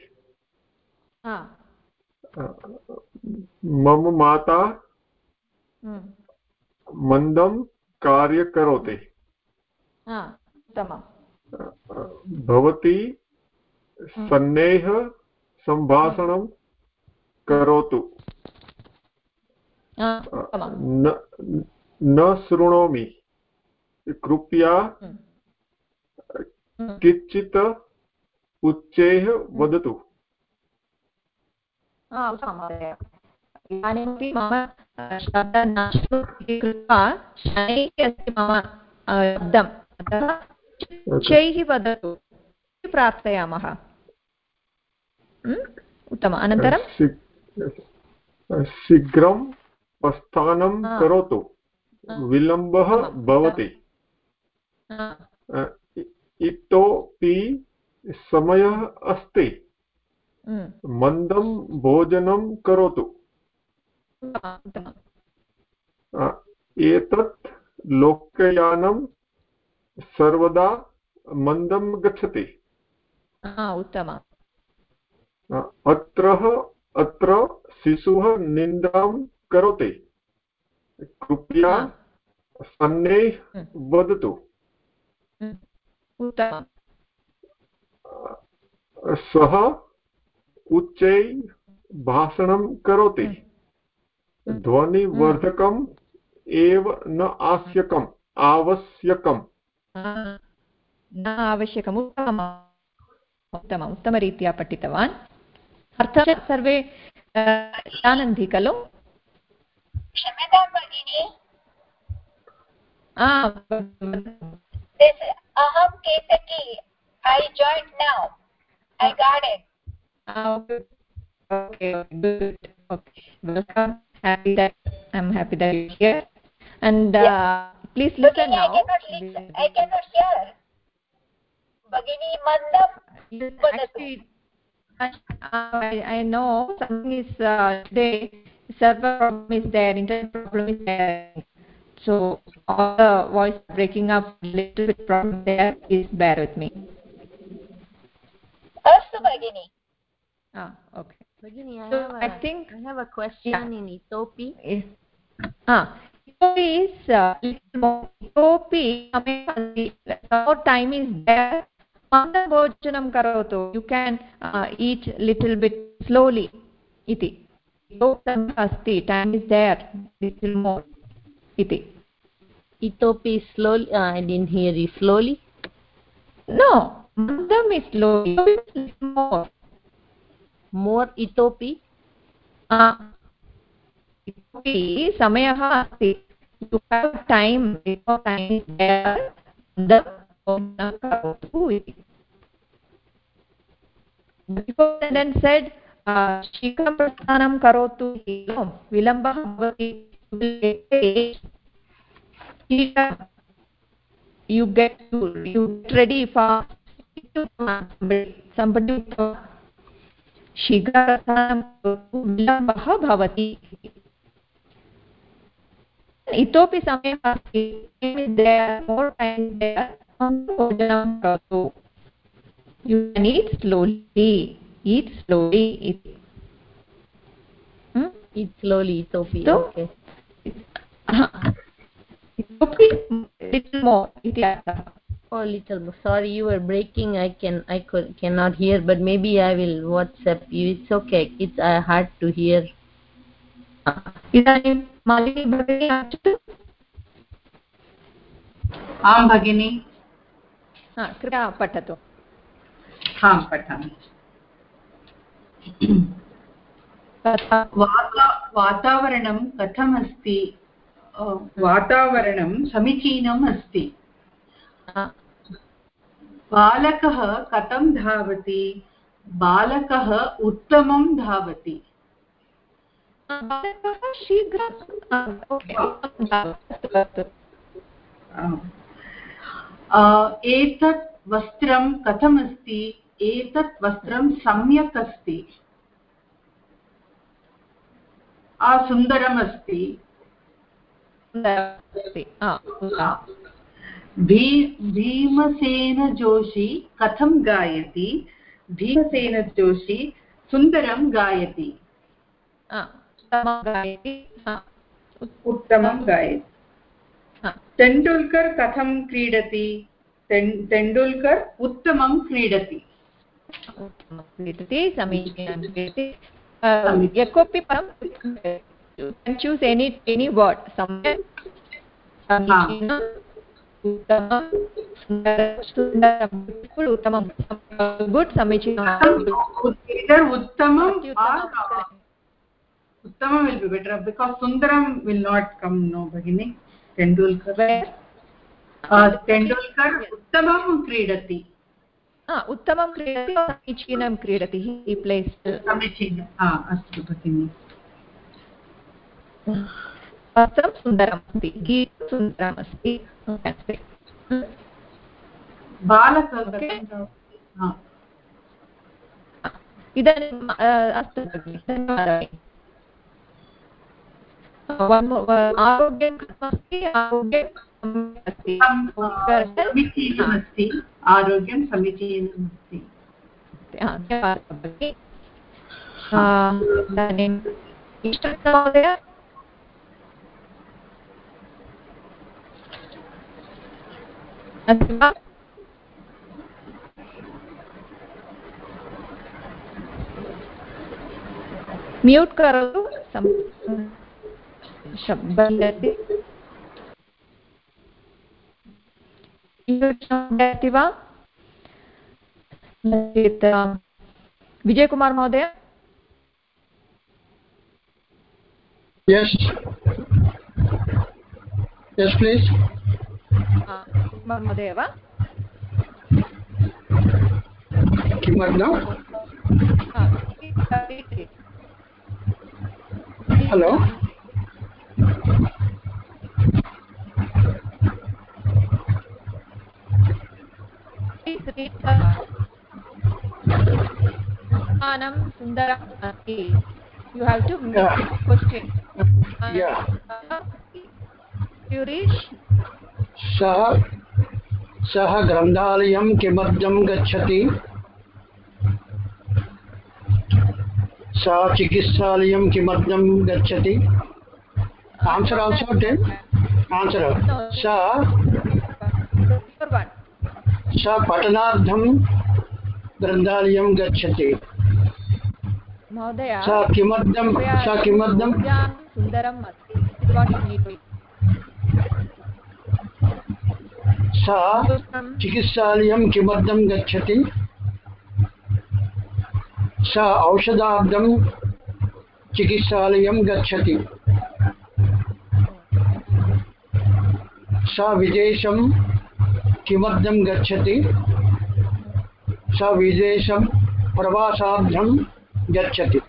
मम माता मन्दं कार्यं करोति भवती सन्नेह सम्भाषणं करोतु न शृणोमि कृपया किञ्चित् उच्चैः वदतु इदानीमपि मम शब्दः न श्रूयते कृत्वा शनैः अस्ति मम शब्दम् अतः उच्चैः वदतु प्रार्थयामः उत्तमम् अनन्तरं शीघ्रं प्रस्थानं करोतु विलम्बः भवति इतोपि समयः अस्ति मन्दं भोजनं करोतु एतत् लोकयानं सर्वदा मन्दं गच्छति उत्तमम् अत्र शिशुः निद्रां करोति कृपया सन्नेह वदतु सः उच्चैः भाषणं करोति ध्वनिवर्धकम् एव न आवश्यकम् उत्तमरीत्या पठितवान् अर्थं सर्वे जानन्ति खलु क्षम्यतां भगिनी अहं केतकी I joined now I got it okay good okay welcome I'm happy that you're here and please listen now I cannot hear Bhagini mandam actually I know something is today server problem is there internet problem is there so all the voice breaking up little bit problem there is bear with me astu Bhagini okay Bhagini I have a question in Itopi Itopi is little more Itopi more time is there mandam bhojanam karotu you can eat little bit slowly iti itoktam asti time is there little more iti Itopi slowly I didn't hear you slowly no mandam is slowly more itopi itopi samayah asti you have time is there mandam bhojanam karotu iti before sentence said शीघ्रं प्रस्थानं करोतु विलम्बः भवति you get ready for somebody शीघ्रप्रस्थानं करोतु विलम्बः भवति इतोपि समयः अस्ति more time there भोजनं करोतु you can eat slowly eat slowly eat slowly Sophie so, okay little more oh little more sorry you were breaking I cannot hear but maybe I will WhatsApp you it's okay it's hard to hear इदानीं मालिनी भगिनी आं भगिनी कृपया पठतु आं पठामि वातावरणं कथमस्ति वातावरणं समीचीनम् अस्ति बालकः कथं धावति बालकः उत्तमं धावति बालकः शीघ्रं एतत् वस्त्रं कथमस्ति एतत् वस्त्रं सम्यक् अस्ति सुन्दरम् अस्ति भीमसेनजोशी कथं गायति भीमसेनजोशी सुन्दरं गायति उत्तमं गायति तेण्डुल्कर् कथं क्रीडति तेण्डुल्कर् उत्तमं क्रीडति समीचीनं क्रीडति यः कोऽपि परं you can choose any word सम्यक् समीचीनं उत्तमं सुन्दरं उत्तमं good समीचीनं either uttamam or uttamam will be better because sundaram will not come no bhagini tendulkar uttamam क्रीडति उत्तमं क्रीडति समीचीनं क्रीडति he plays समीचीनं अस्तु भगिनि वस्त्रं सुन्दरम् अस्ति गीतं सुन्दरम् अस्ति बालकः इदानीम् अस्तु भगिनि धन्यवादः आरोग्यं कथमस्ति समीचीनमस्ति आरोग्यं समीचीनमस्ति इदानीम् महोदय अस्ति वा म्यूट् करोतु शब्दः अस्ति वा विजयकुमार महोदय yes please महोदय वा किमर्थं hello सुन्दरम् अस्ति you have to make question you reach सः ग्रन्थालयं किमर्थं गच्छति सा चिकित्सालयं किमर्थं गच्छति आन्सर् आल्सो टेन् आन्सर् सा पठनार्थं ग्रन्थालयं गच्छति महोदय सा किमर्थं सुन्दरम् अस्ति सा चिकित्सालयं किमर्थं गच्छति सा औषधार्थं चिकित्सालयं गच्छति सा विदेशं किमर्थं गच्छति सा विदेशं प्रवासार्थं गच्छति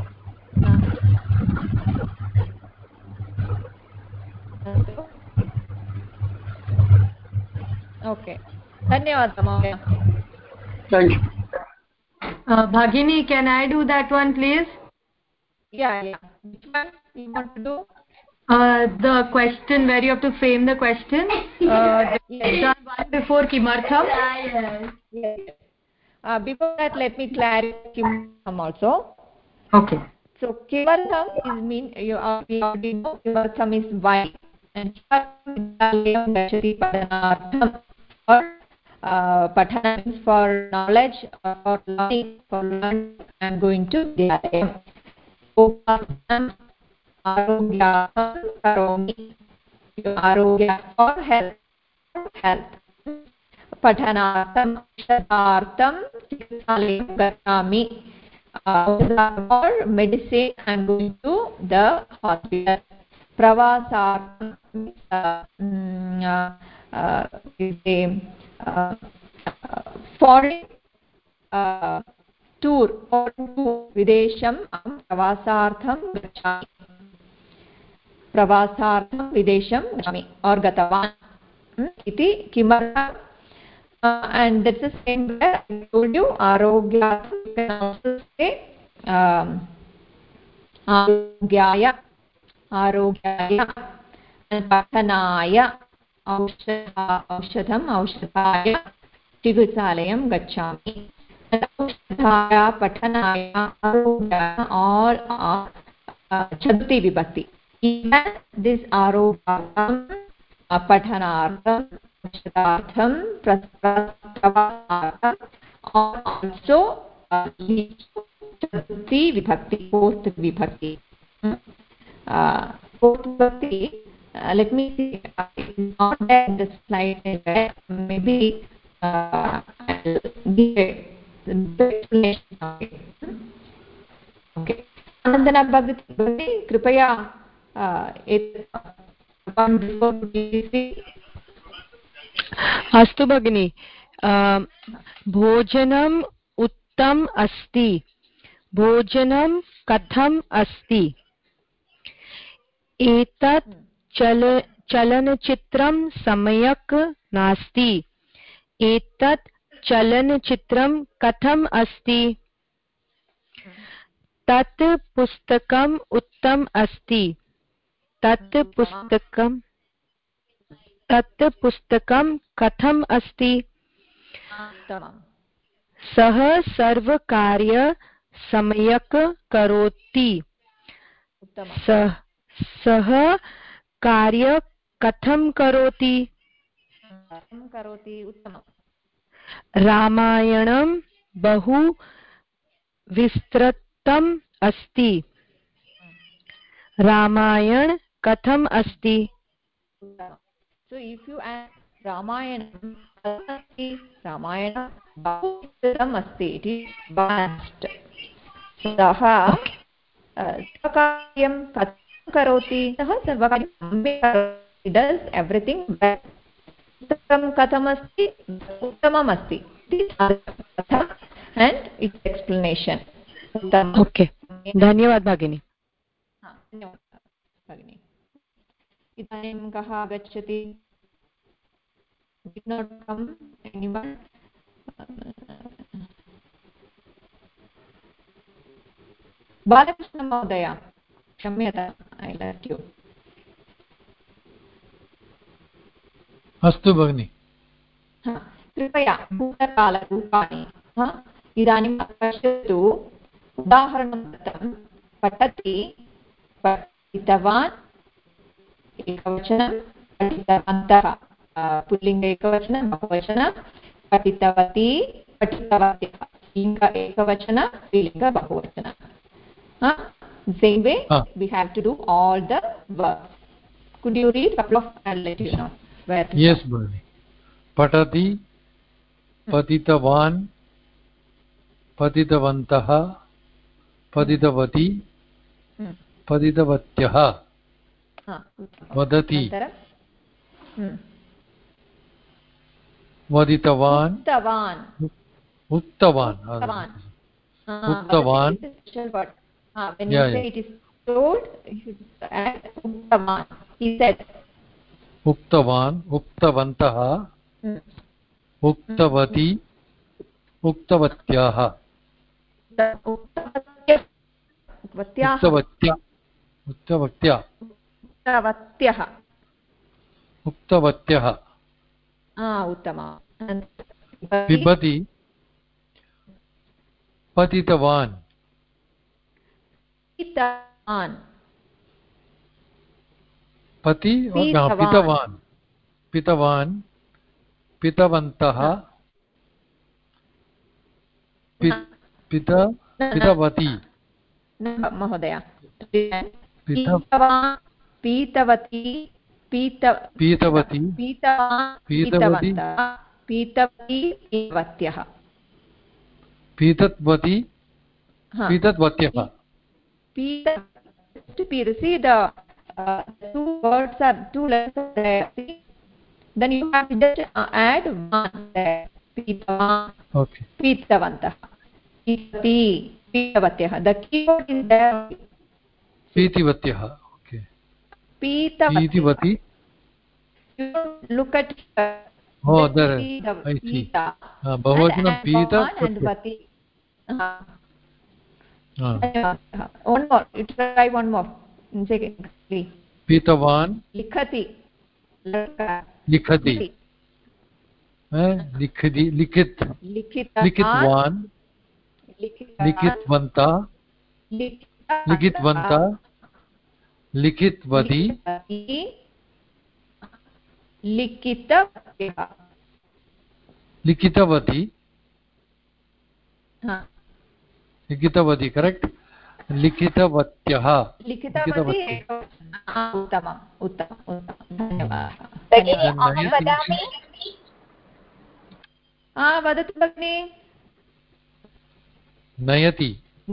ओके धन्यवादः महोदय thank you Bhagini, can I do that one please? Yeah. Which one you want to do? The question where you have to frame the question. Yes. One before kimartham. Yes. Before that, let me clarify kimartham also. Okay. So kimartham is mean you already know kimartham is why, and or patana means for knowledge or for learning. For learning, I am going to Vidyalaya. Arogyam karomi. Arogya for health. Pathanartham shadhartham chikitsalayam gachami. For medicine, I am going to the hospital. Pravasartham foreign tour videsham pravasartham gachami. Pravasartham videsham gachami or gatavan iti kimartham. And that's the same way I told you arogyartham, you can also say arogyaya and pathanaya औषधाय चिकित्सालयं गच्छामि. औषधाय पठनाय आरोग्याय all चतुर्थी विभक्ति. Even this आरोग्यार्थं पठनार्थं औषधार्थं प्रवासार्थं also चतुर्थी विभक्ति fourth विभक्ति. Fourth विभक्ति let me see, it is not there in the slide anywhere. Maybe I'll give the explanation of it. Okay. Anandana Bhagini, कृपया अस्तु भगिनि. भोजनम् उत्तमम् अस्ति. भोजनं कथम् अस्ति? एतत् चलनचित्रं सम्यक् नास्ति. एतत् चलनचित्रं कथम् अस्ति? तत् पुस्तकम् उत्तमम् अस्ति. तत् पुस्तकं कथम् अस्ति? सः सर्वकार्यं सम्यक् करोति. सः कार्यं कथं करोति? रामायणं बहु विस्तृतम् अस्ति. रामायण कथम् अस्ति? So if you add Ramayanam, Ramayana बहु विस्तृतम् अस्ति. It is vast. सः सर्वकार्यं कथं करोति? सः सर्वकार्यं सम्यक् करोति. He does everything well. उत्तमं कथम् अस्ति? उत्तमम् अस्ति. And its explanation. Okay. धन्यवाद भगिनी. धन्यवादः भगिनी. इदानीं कः आगच्छति? Did not come anyone? Balkrishna महोदय, क्षम्यतां, I left you. अस्तु भगिनि. कृपया भूतकालरूपाणि इदानीं पश्यतु. उदाहरणं दत्तं. पठति, पठितवान् एकवचनं, पठितवन्तः पुल्लिङ्ग एकवचनं, बहुवचनं, पठितवती, पठितवत्यः लिङ्ग एकवचनं, स्त्रीलिङ्ग बहुवचनं. Same way we have to do all the verbs. Could you read couple of? I'll let you know where to. Yes, Bhagini. Patati, patitavan, patitavantah, patitavati, patitavatyah, vadati, vaditavan, uttavan, Uktavan. When you say it is told, you should add Uktavan. He said. Uktavan, Uktavantah, Uktavati, Uktavatyah. Uktavatyah. Uttama. Pibati, Patitavan. Pati or Pitavan. Pitavan, Pitavantah, Pitavati. Mahodaya. Pitavati, Pitavati, Pitavantah, Pitavati, Pitavyah. Pitatvati, Pitatvatyah. See the two words are two letters there. Then you have to just add one there. Pitavan, Pitavantah, Pitati, Pitavatyah. The keyword is there. Pitivatyah. Okay. Pitavati. You don't look at there. I see. Bahuvachanam Pita and Vati. One more. Try one more. Pitavan. Likhati. Likhati. Likit. Likitvan. Likitvanta. Likitvanta. Likitvati. Likitavyah. Likitavati. Likitavati, correct? Likitavatyah. Likitavati. Uttamam. Dhanyavadah. Bhagini, aham vadami. Vadatu bhagini. Nayati.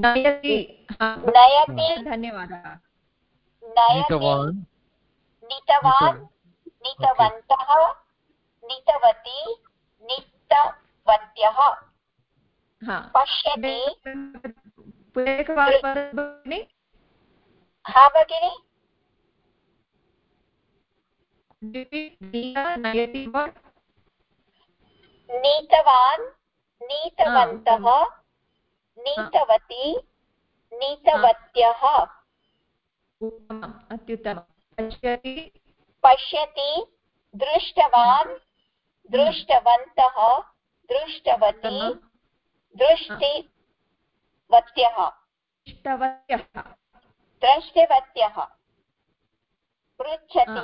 Dhanyavadah. Nitavan. Nitavantah. Nitavati. Nitavatyah. Pashyati. Bhagini. Bhagini. Nayati what? Nitavan, Nitavantah, Nitavati, Nitavatyah. Atyuttamam. Pashyati, Drushtavan, Društavantah, Društavati, Društivatyah. Društivatyah. Pruchati.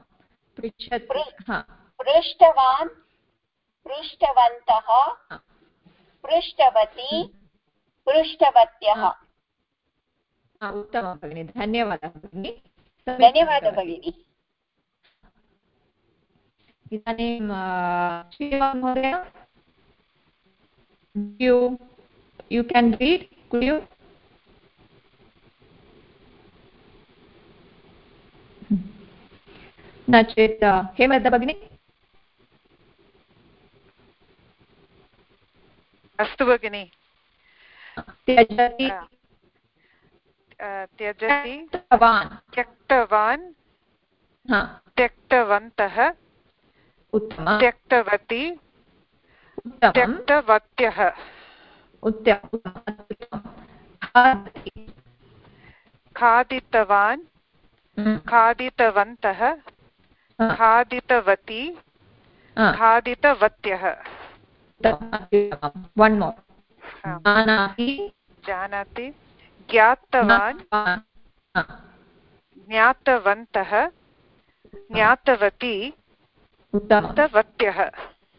Prushtavan, Pruštavantah, Pruštavati, Pruštavatyah. उत्तमं भगिनि. धन्यवादः भगिनि. धन्यवादः भगिनि. इदानीं श्रीमान महोदय, you can read, could you? न चेत् हेमलता भगिनि. अस्तु भगिनि. त्यजति त्यक्तवान् त्यक्तवन्तः त्यक्तवती त्यक्तवत्यः खादितवान् खादितवन्तः खादितवती खादितवत्यः. one more. जानाति ज्ञातवान् ज्ञातवन्तः ज्ञातवती ज्ञातवत्यः.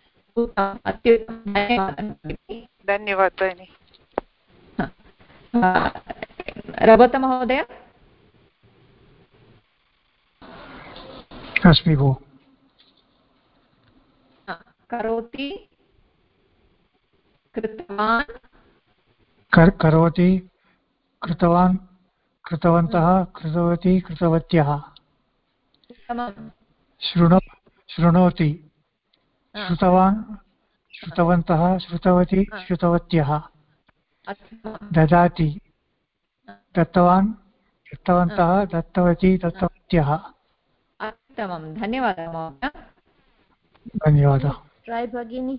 धन्यवादः भगिनि. रघुवंश महोदय. अस्मि भो. करोति कृतवान् करोति कृतवान् कृतवन्तः कृतवती कृतवत्यः. शृणोति श्रुतवान् श्रुतवन्तः श्रुतवती श्रुतवत्यः. ददाति दत्तवान् दत्तवन्तः दत्तवती दत्तवत्यः उत्तमं धन्यवादः महोदय धन्यवादः ट्रै भगिनी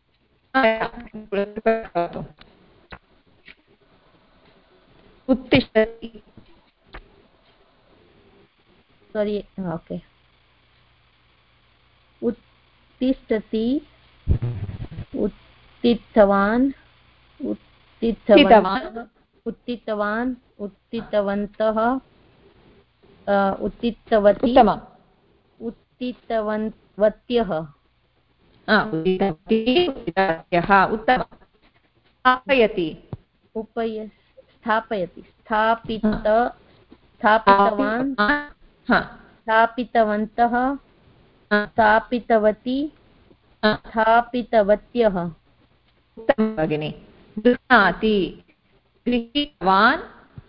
उत्तिष्ठति सोरि ओके उत्तिष्ठति उत्थितवान् उत्थितवान् उत्थितवन्तः उत्थितवती उत्थितवत्यः उत्तमं स्थापयति स्थापयति स्थापितवान् स्थापितवन्तः स्थापितवती स्थापितवत्यः उत्तमं भगिनि गृह्णाति गृहीतवान्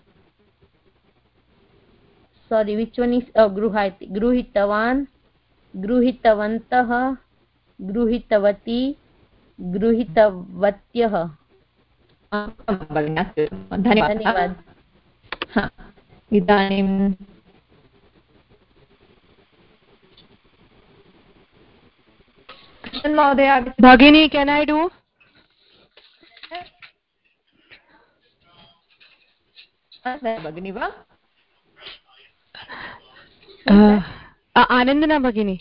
sorry which one is gruhati gruhitavan gruhitavantah gruhitavati gruhitavatyah धन्यवादः इदानीं कृष्णन् महोदय भगिनी can I do भगिनी वा आनन्दना भगिनी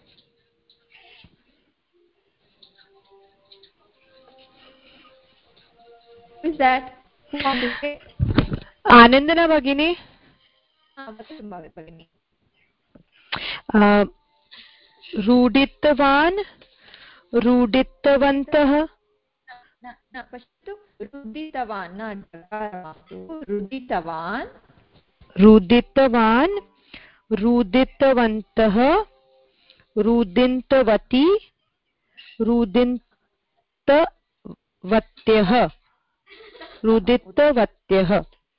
is that who wants to say आनन्दना भगिनी रूढितवान् रूढितवन्तः पश्यतु रुदितवान् न रुदितवान् रुदितवान् रुदितवन्तः रुदितवती रुदितवत्यः रुदितवत्यः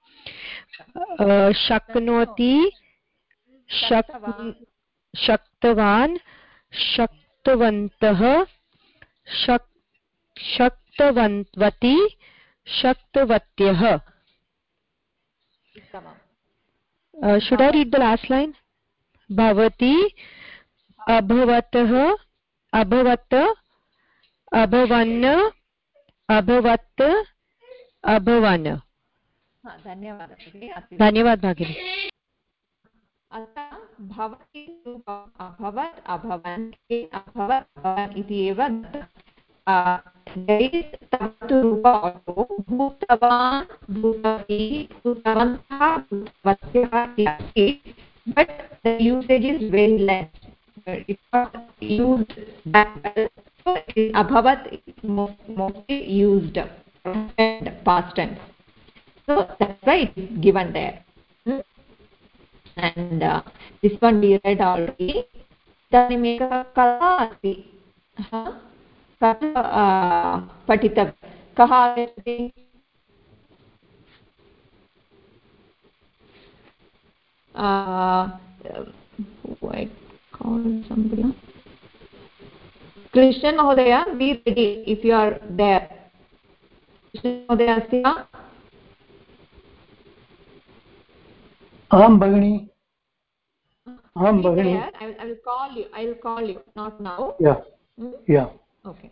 शक्नोति शक्तवान् शक्तवन्तः शक्तवती शक्तवत्यः should I read the last line भवति अभवतः अभवत् अभवन् अभवत् अभवन् धन्यवादः भगिनी अतः भवति अभवत् अभवन् अभवत् अभवन् इति एव भूतवान् भूतवती भूतवन्तः भूतवत्यः इति but the usage is very less. It's not used that well. So abhavat is mostly used and past tense. So that's why it is given there. And this one we read already. Idanimeka kala asti. Kala patita. Kaha asti. Who I call somebody? Krishnan Mahodaya, be ready if you are there. Krishnan Mahodaya asti va? Aham Bhagini. Aham Bhagini. I will call you. I will call you. Not now. Yeah. Yeah. Okay.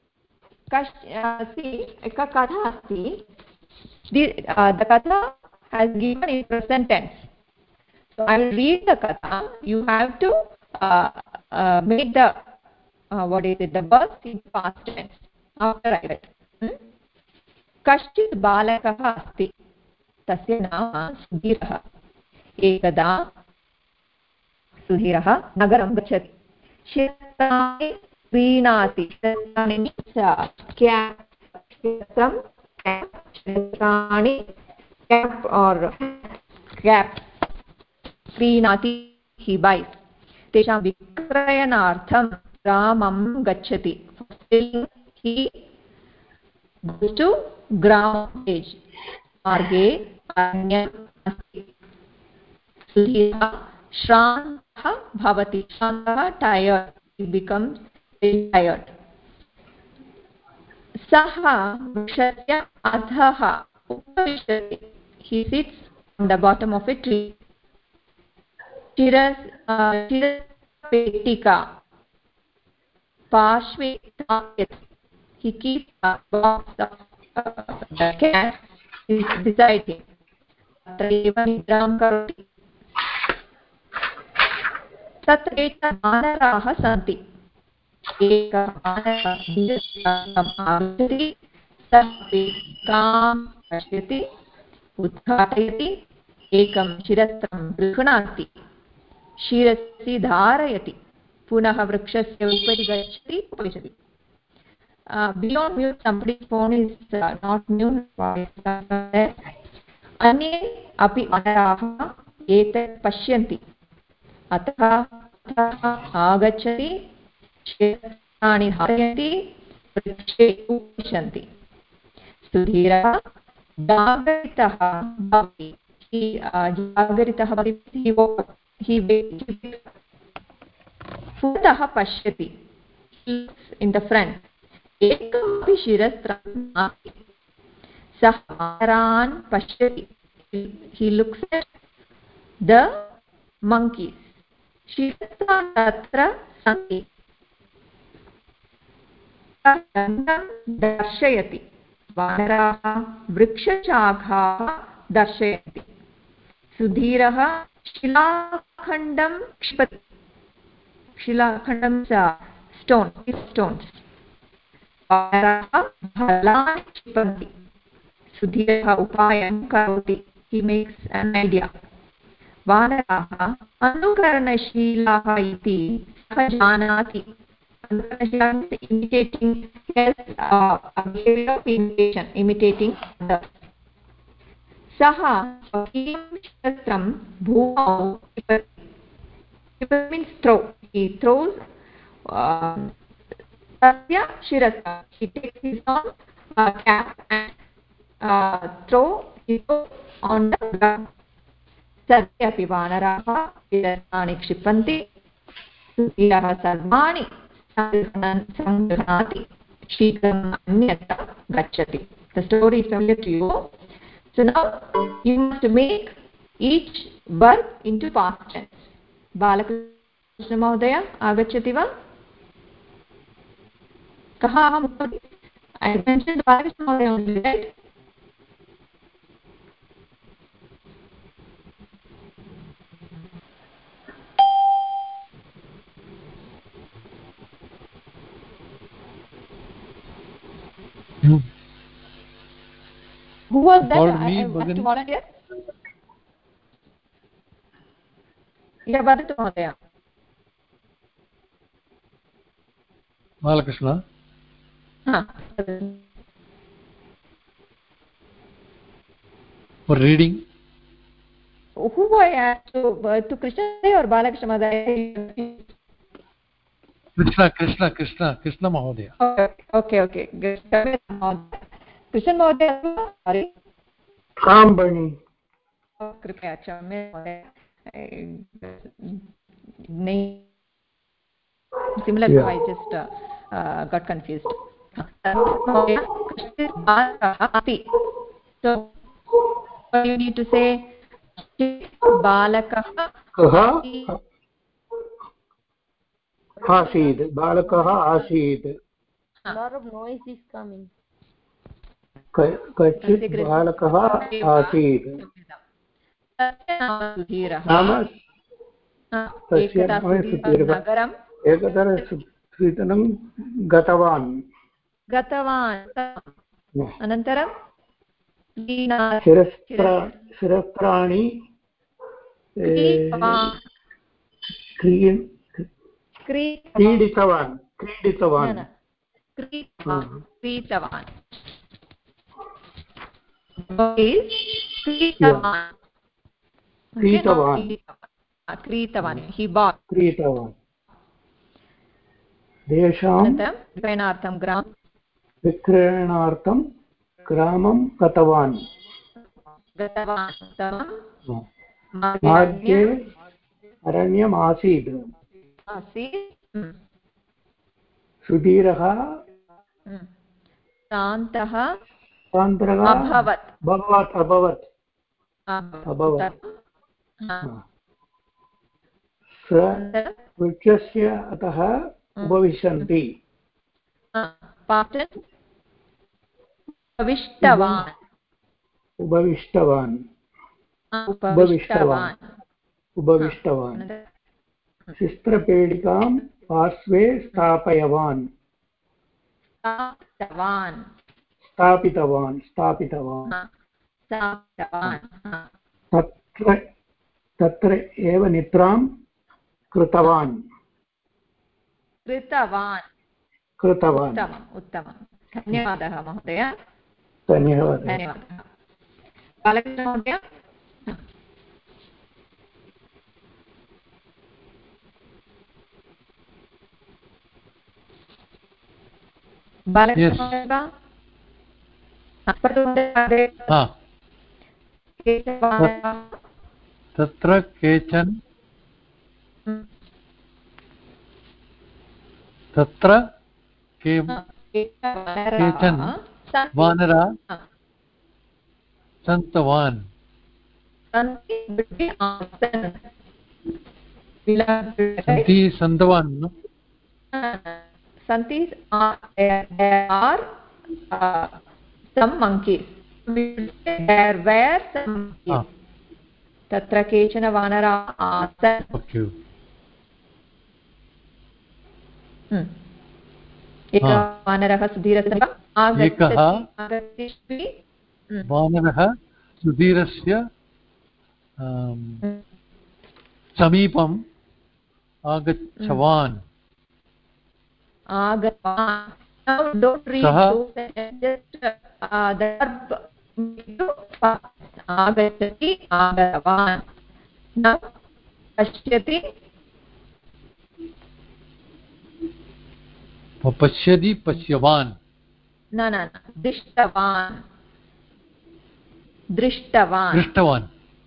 See, eka katha asti. The katha has given in present tense. So I will read the katha. You have to make the the verse in past tense after I read. Kashchit balakah asti. Tasya nama Sudhirah. एकदा सुधीरः नगरं गच्छति क्षेत्राणि क्रीणाति क्षेत्राणि क्षेत्राणि cap और cap क्रीणाति ही बाइस् तेषां विक्रयणार्थं ग्रामं गच्छति ही goes to ground stage मार्गे अन्यम् अस्ति सुधीरः श्रान्तः भवति श्रान्तः tired he becomes very tired सः वृक्षस्य अधः उपविशति. He sits on the bottom of a tree. शिरस्पेटिका पार्श्वे स्थापयति. He keeps a box of the cat is beside him. तत्रैव निद्रां करोति. तत्र वानराः सन्ति. एकः वानरः आगच्छति. सः पेटिकां पश्यति, उद्घाटयति, एकं शिरस्त्रं गृह्णाति, शिरसि धारयति, पुनः वृक्षस्य उपरि गच्छति, उपविशति. Beyond mute, somebody's phone is not mute. अन्ये अपि वानराः एतत् पश्यन्ति. अतः आगच्छति, शिरस्त्राणि धारयन्ति, वृक्षे उपविशन्ति. सुधीरः जागरितः भवति. जागरितः भवति. पुरतः पश्यति. In the front. एकमपि शिरस्त्रं नास्ति. सः वानरान् पश्यति. He looks at the monkeys. शिरस्त्राणि तत्र सन्ति. गन्धं दर्शयति. वानराः वृक्षशाखाः दर्शयन्ति. सुधीरः शिलाखण्डं क्षिपति. शिलाखण्डं stones. वानराः फलानि क्षिपन्ति. सुधीरः उपायं करोति. He makes an idea. वानराः अनुकरणशीलाः इति सः जानाति. Imitating imitating others. सः स्वकीयं शिरस्त्रं भूमौ क्षिपति. means throw. He throws तस्य शिरस्त्रं. He takes his own cap and throw it on the ground. सर्वे अपि वानराः शिरस्त्राणि क्षिपन्ति. सुधीरः सर्वाणि संगृह्णाति. शीघ्रम् अन्यत्र गच्छति. The story is familiar to you. So now you must make each verb into past tense. Balkrishna महोदय आगच्छति वा? कः अहम् उक्तवती? I mentioned बालकृष्ण महोदय only, right? Who was that? Called me, I have to volunteer. Yeah, वदतु महोदय. Balakrishna. For reading. Who I asked to Krishna or Balakrishna Mहोदय? Krishna Mahodaya. Okay. Krishna Mahodaya, sorry. आं भगिनि. कृपया क्षम्य महोदय. Similar to I just got confused. So what you need to say? बालकः आसीत्. बालकः आसीत्. A lot of noise is coming. कश्चित् बालकः आसीत्. नाम तस्य नगरम् एकदा स्वीटनं गतवान्. अनन्तरं शिरस्त्राणि क्रीडितवान्. क्रीतवान्. He bought. क्रीतवान्. तेषां विक्रयणार्थं ग्रामं गतवान्. मार्गे अरण्यम् आसीत्. सुधीरः श्रान्तः श्रान्तः अभवत् स वृक्षस्य अतः उपविशन्ति उपविष्टवान् शिस्त्रपेटिकां पार्श्वे स्थापितवान् तत्र एव निद्रां कृतवान् उत्तमं धन्यवादः महोदय धन्यवादः बालकृष्ण महोदय तत्र केचन केचन वानरा सन्तवान् सन्ति सन्तवान् Santis there are some monkeys. There were some monkeys. Tatra kechana vanara asan. एकः वानरः सुधीरस्य आगच्छति वानरः सुधीरस्य समीपम् आगच्छवान् Now don't read those just the verb agachati agatavan. Now pashyati pashyati pashyavan. No drishtavan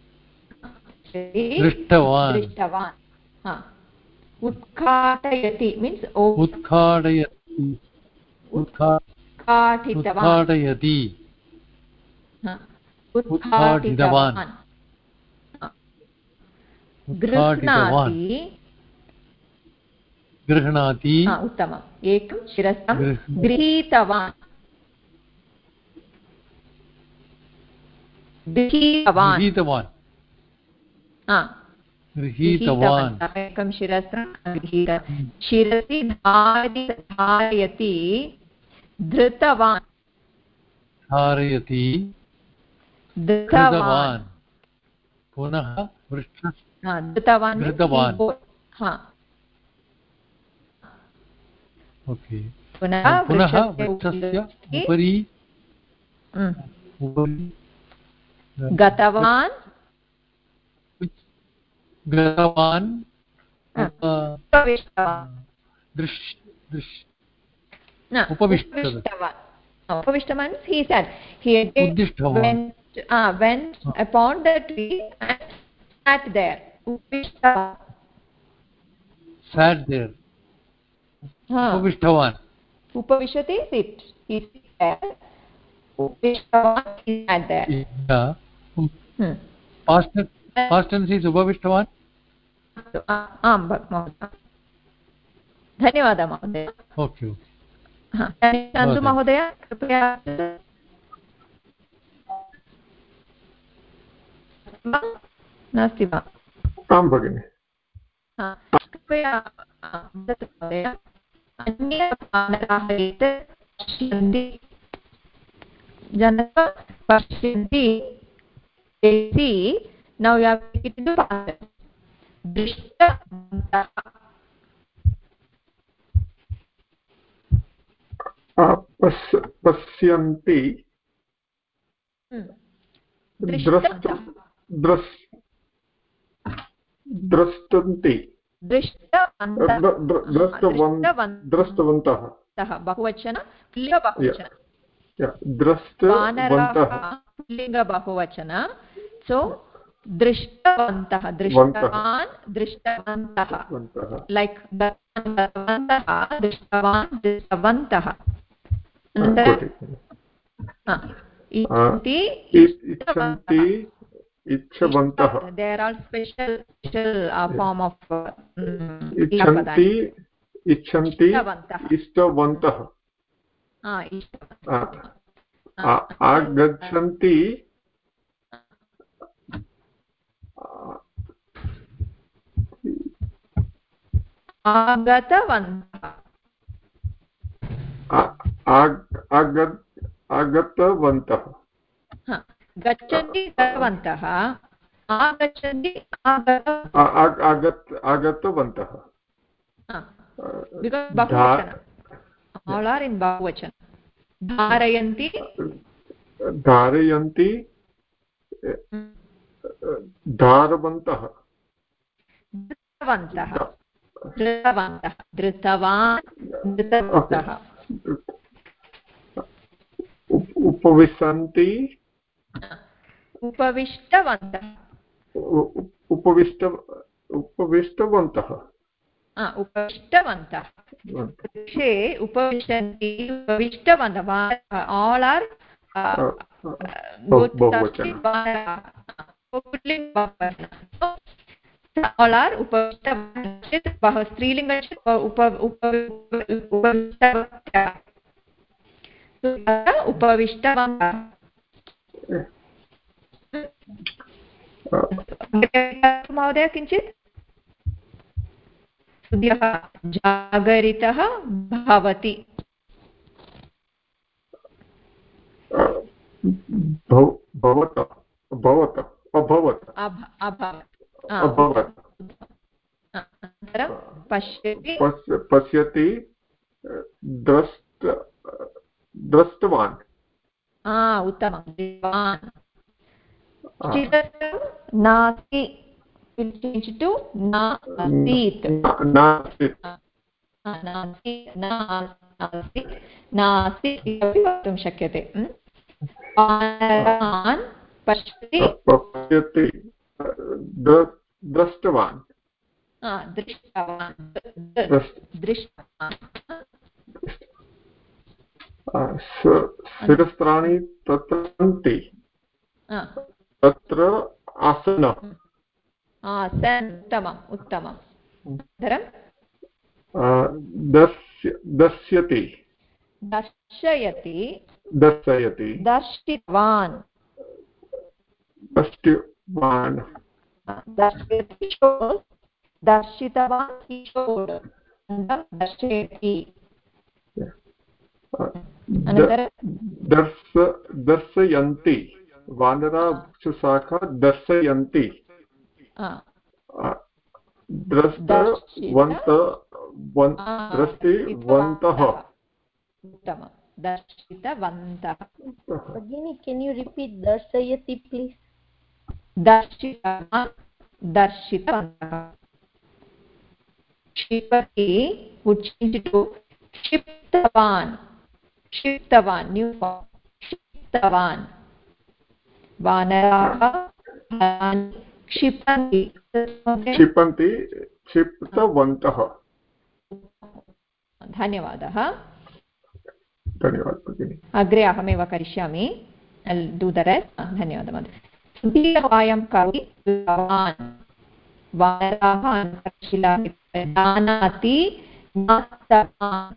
ha utkartayati means utkartayati गृह्णाति उत्तमम् एकं शिरसं गृहीतवान् एकं शिरसं शिरसि धारयति धृतवान् पुनः धृतवान् पुनः वृक्षस्य उपरि गतवान् उपविष्टवान् he said he went upon the tree and sat there sat there उपविशति sit he said उपविष्टवान् he sat there past tense is उपविष्टवान् आं महोदय धन्यवादः महोदय ओके चन्दु महोदय कृपया नास्ति वा आं भगिनि कृपया महोदय अन्ये वानराः एतत् पश्यन्ति जनः पश्यन्ति now you have to take it into past दृष्टवन्तः पश्यन्ति द्रष्टन्ति दृष्टवन्तः बहुवचन लिङ्गबहुवचन लिङ्गबहुवचन सो दृष्टवन्तः दृष्टवान् दृष्टवन्तः लैक् दृष्टवान् दृष्टवन्तः इच्छवन्तः they are all special form of इच्छन्ति इष्टवन्तः आगच्छन्ति आगतवन्तः गच्छन्ति गतवन्तः आगच्छन्ति आगतवन्तः because bahuvachana all are in bahuvachana dharayanti धारवन्तः धृतवन्तः उपविशन्ति उपविष्टवन्तः उपविष्टवन्तः वृक्षे उपविशन्ति उपविष्टवन्तः all are all are उपविष्टवन्तः स्त्रीलिङ्ग उपविष्टवन्तः महोदय किञ्चित् सूर्यः जागरितः भवति अनन्तरं पश्यति दृष्टवान् उत्तमं नास्ति नास्ति इति वक्तुं शक्यते पश्यति दृष्टवान् शिरस्त्राणि तत्र सन्ति तत्र आसनम् उत्तमम् अनन्तरं दर्शयति दर्शितवान् दर्शितवान् दर्शयति दर्शयन्ति वानराशाखा दर्शयन्ति दृष्टिवन्तः उत्तमं दर्शितवन्तः Bhagini, can you repeat darshayati please? दर्शितवन्तः क्षिपति would change to क्षिप्तवान् न्यू फॉर्म क्षिप्तवान् वानराः क्षिप्तवन्तः धन्यवादः भगिनि अग्रे अहमेव करिष्यामि डू द रेस्ट धन्यवादः महोदय दीर्घवायं करोति वानराः अन्तर्शिलाः जानाति ज्ञातवान्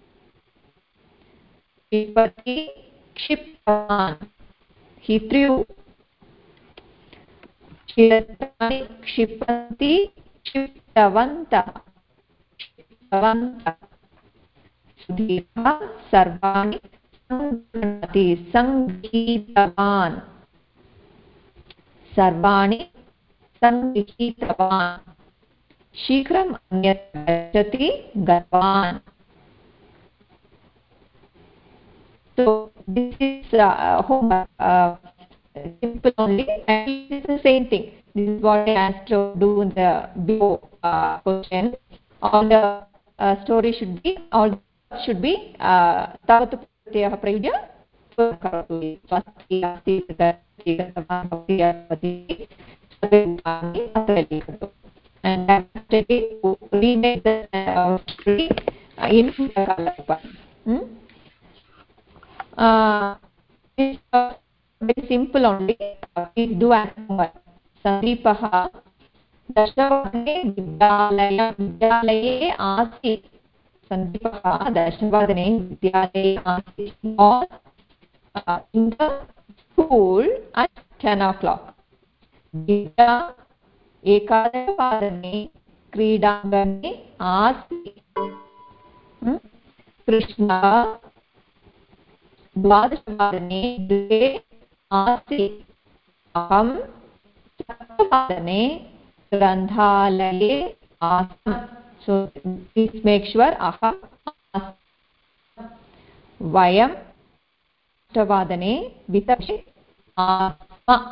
क्षिपति क्षिप्तवान् he threw क्षिपन्ति क्षिपन्ति क्षिप्तवन्तः सुधीरः सर्वाणि सङ्गृहीतवान् सर्वाणि सङ्गृहीतवान् शीघ्रम् अन्यत्र गच्छति गतवान् so this is homework simple only and this is the same thing this is what I asked to do in the below question all the story should be tavat pratyayah prayudya karatu swasti asti gati gatavan bhakti asvati sarvani atralikatu and after remake the story in Kalarupa It's very simple only. Please do as homework. Sandeepah दशवादने विद्यालये आसीत्. Sandeepah दशवादने विद्यालये आसीत्. In the school at 10 o'clock. Vidya एकादशवादने क्रीडाङ्गणे आसीत्. कृष्णः द्वादशवादने गृहे आसीत्. अहं सप्तवादने ग्रन्थालये आसम्. So please make sure अहं वयं अष्टवादने वित्तकोशे आस्म.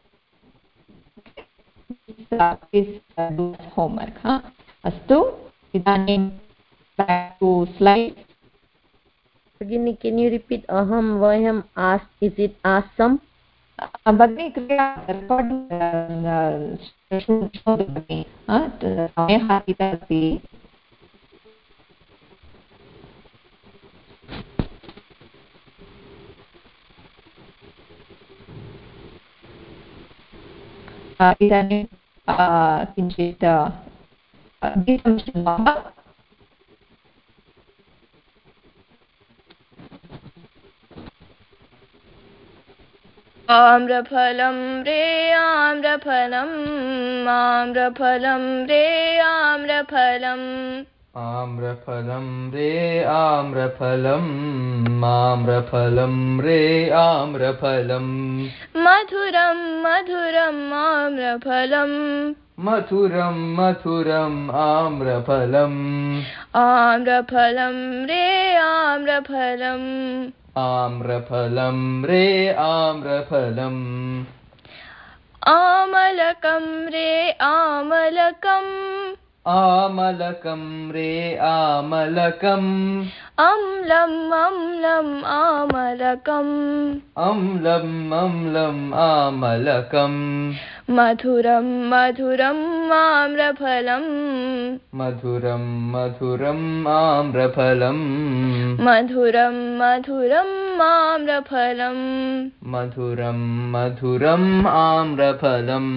होम्वर्क्. अस्तु, इदानीं back to slide. Bhagini, can you repeat aham vayam as? Is it asam? Bhagini, कृपया recording शृणोतु भगिनि. समयः अतीतः अस्ति. इदानीं किञ्चित् गीतं शृण्मः. आम्रफलं रे आम्रफलं आम्रफलं रे आम्रफलं आम्रफलं रे आम्रफलं आम्रफलं रे आम्रफलं मधुरं मधुरम् आम्रफलं मधुरं मधुरम् आम्रफलम् आम्रफलं रे आम्रफलम् आम्रफलं रे आम्रफलम् आमलकं रे आमलकम् आमलकं रे आमलकम् अम्लम् अम्लम् आमलकम् अम्लम् अम्लम् आमलकम् मधुरं मधुरम् आम्रफलम् मधुरं मधुरम् आम्रफलम् मधुरं मधुरम् आम्रफलम् मधुरं मधुरम् आम्रफलम्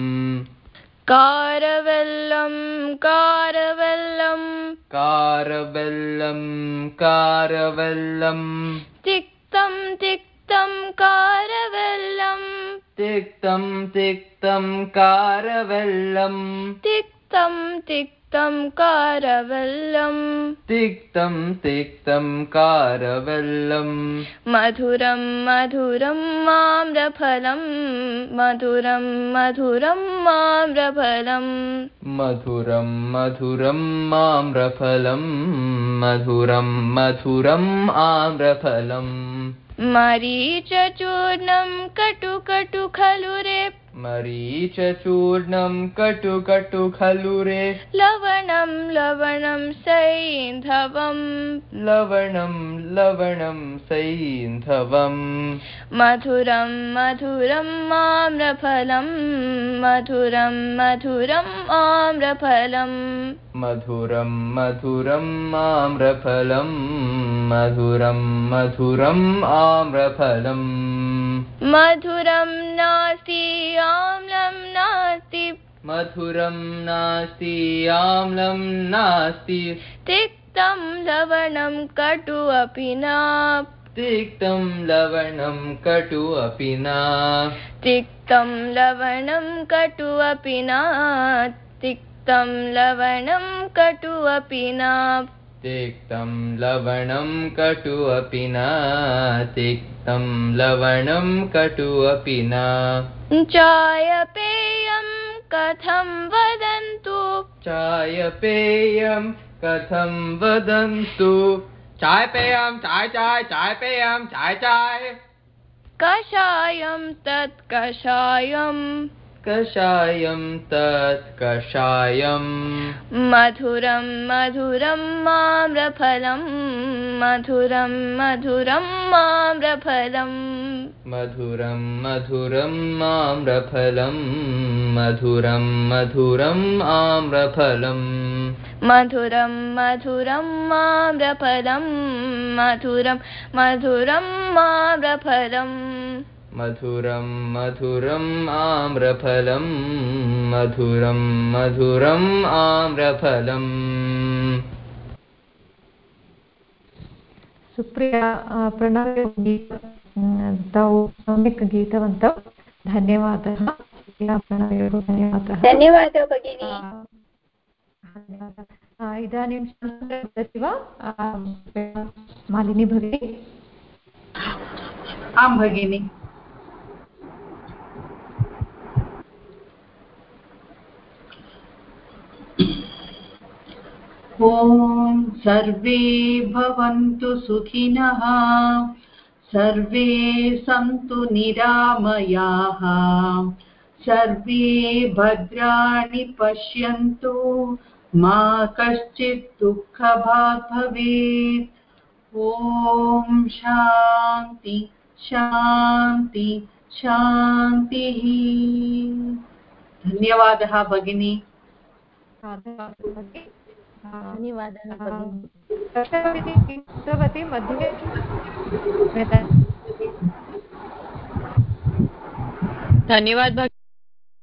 कारवेल्लं कारवेल्लं कारवेल्लं कारवेल्लं तिक्तं तिक्तं कारवेल्लं तिक्तं तिक्तं कारवेल्लं तिक्तं तिक्तं कारवेल्लं तिक्तं तिक्तं कारवेल्लं मधुरं मधुरम् आम्रफलं मधुरं मधुरम् आम्रफलं मधुरं मधुरम् आम्रफलं मधुरं मधुरम् आम्रफलम् मरीचचूर्णं कटु कटु खलु रे मरीचचूर्णं कटु कटु खलु रे लवणं लवणं सैन्धवम् लवणं लवणं सैन्धवम् मधुरं मधुरम् आम्रफलं मधुरं मधुरम् आम्रफलम् मधुरं मधुरम् आम्रफलं मधुरं मधुरम् आम्रफलम् मधुरं नास्ति आम्लं नास्ति मधुरं नास्ति आम्लं नास्ति तिक्तं लवणं कटु अपि न तिक्तं लवणं कटु अपि न तिक्तं लवणं कटु अपि न तिक्तं लवणं कटु अपि न तिक्तं लवणं कटु अपि न तिक्तं लवणं कटु अपि न चायपेयं कथं वदन्तु चायपेयं कथं वदन्तु चायपेयं चाय चाय चायपेयं चाय चाय कषायं तत् कषायं कषायं तत् कषायं मधुरं मधुरम् आम्रफलं मधुरं मधुरम् आम्रफलम् मधुरं मधुरम् आम्रफलं मधुरं मधुरम् आम्रफलम् मधुरं मधुरं माम्रफलं मधुरं मधुरं माम्रफलम् मधुरं मधुरम् आम्रफलं मधुरं मधुरम् आम्रफलम् सुप्रिया प्रणवयोगी तौ सम्यक् गीतवन्तौ धन्यवादः धन्यवादः भगिनी इदानीं वदति वा मालिनी भगिनी आं भगिनि ॐ सर्वे भवन्तु सुखिनः सर्वे सन्तु निरामयाः सर्वे भद्राणि पश्यन्तु मा कश्चित् दुःखभाग् भवेत् ॐ शान्ति शान्ति शान्तिः धन्यवादः भगिनी धन्यवादः भगिनी मध्ये धन्यवाद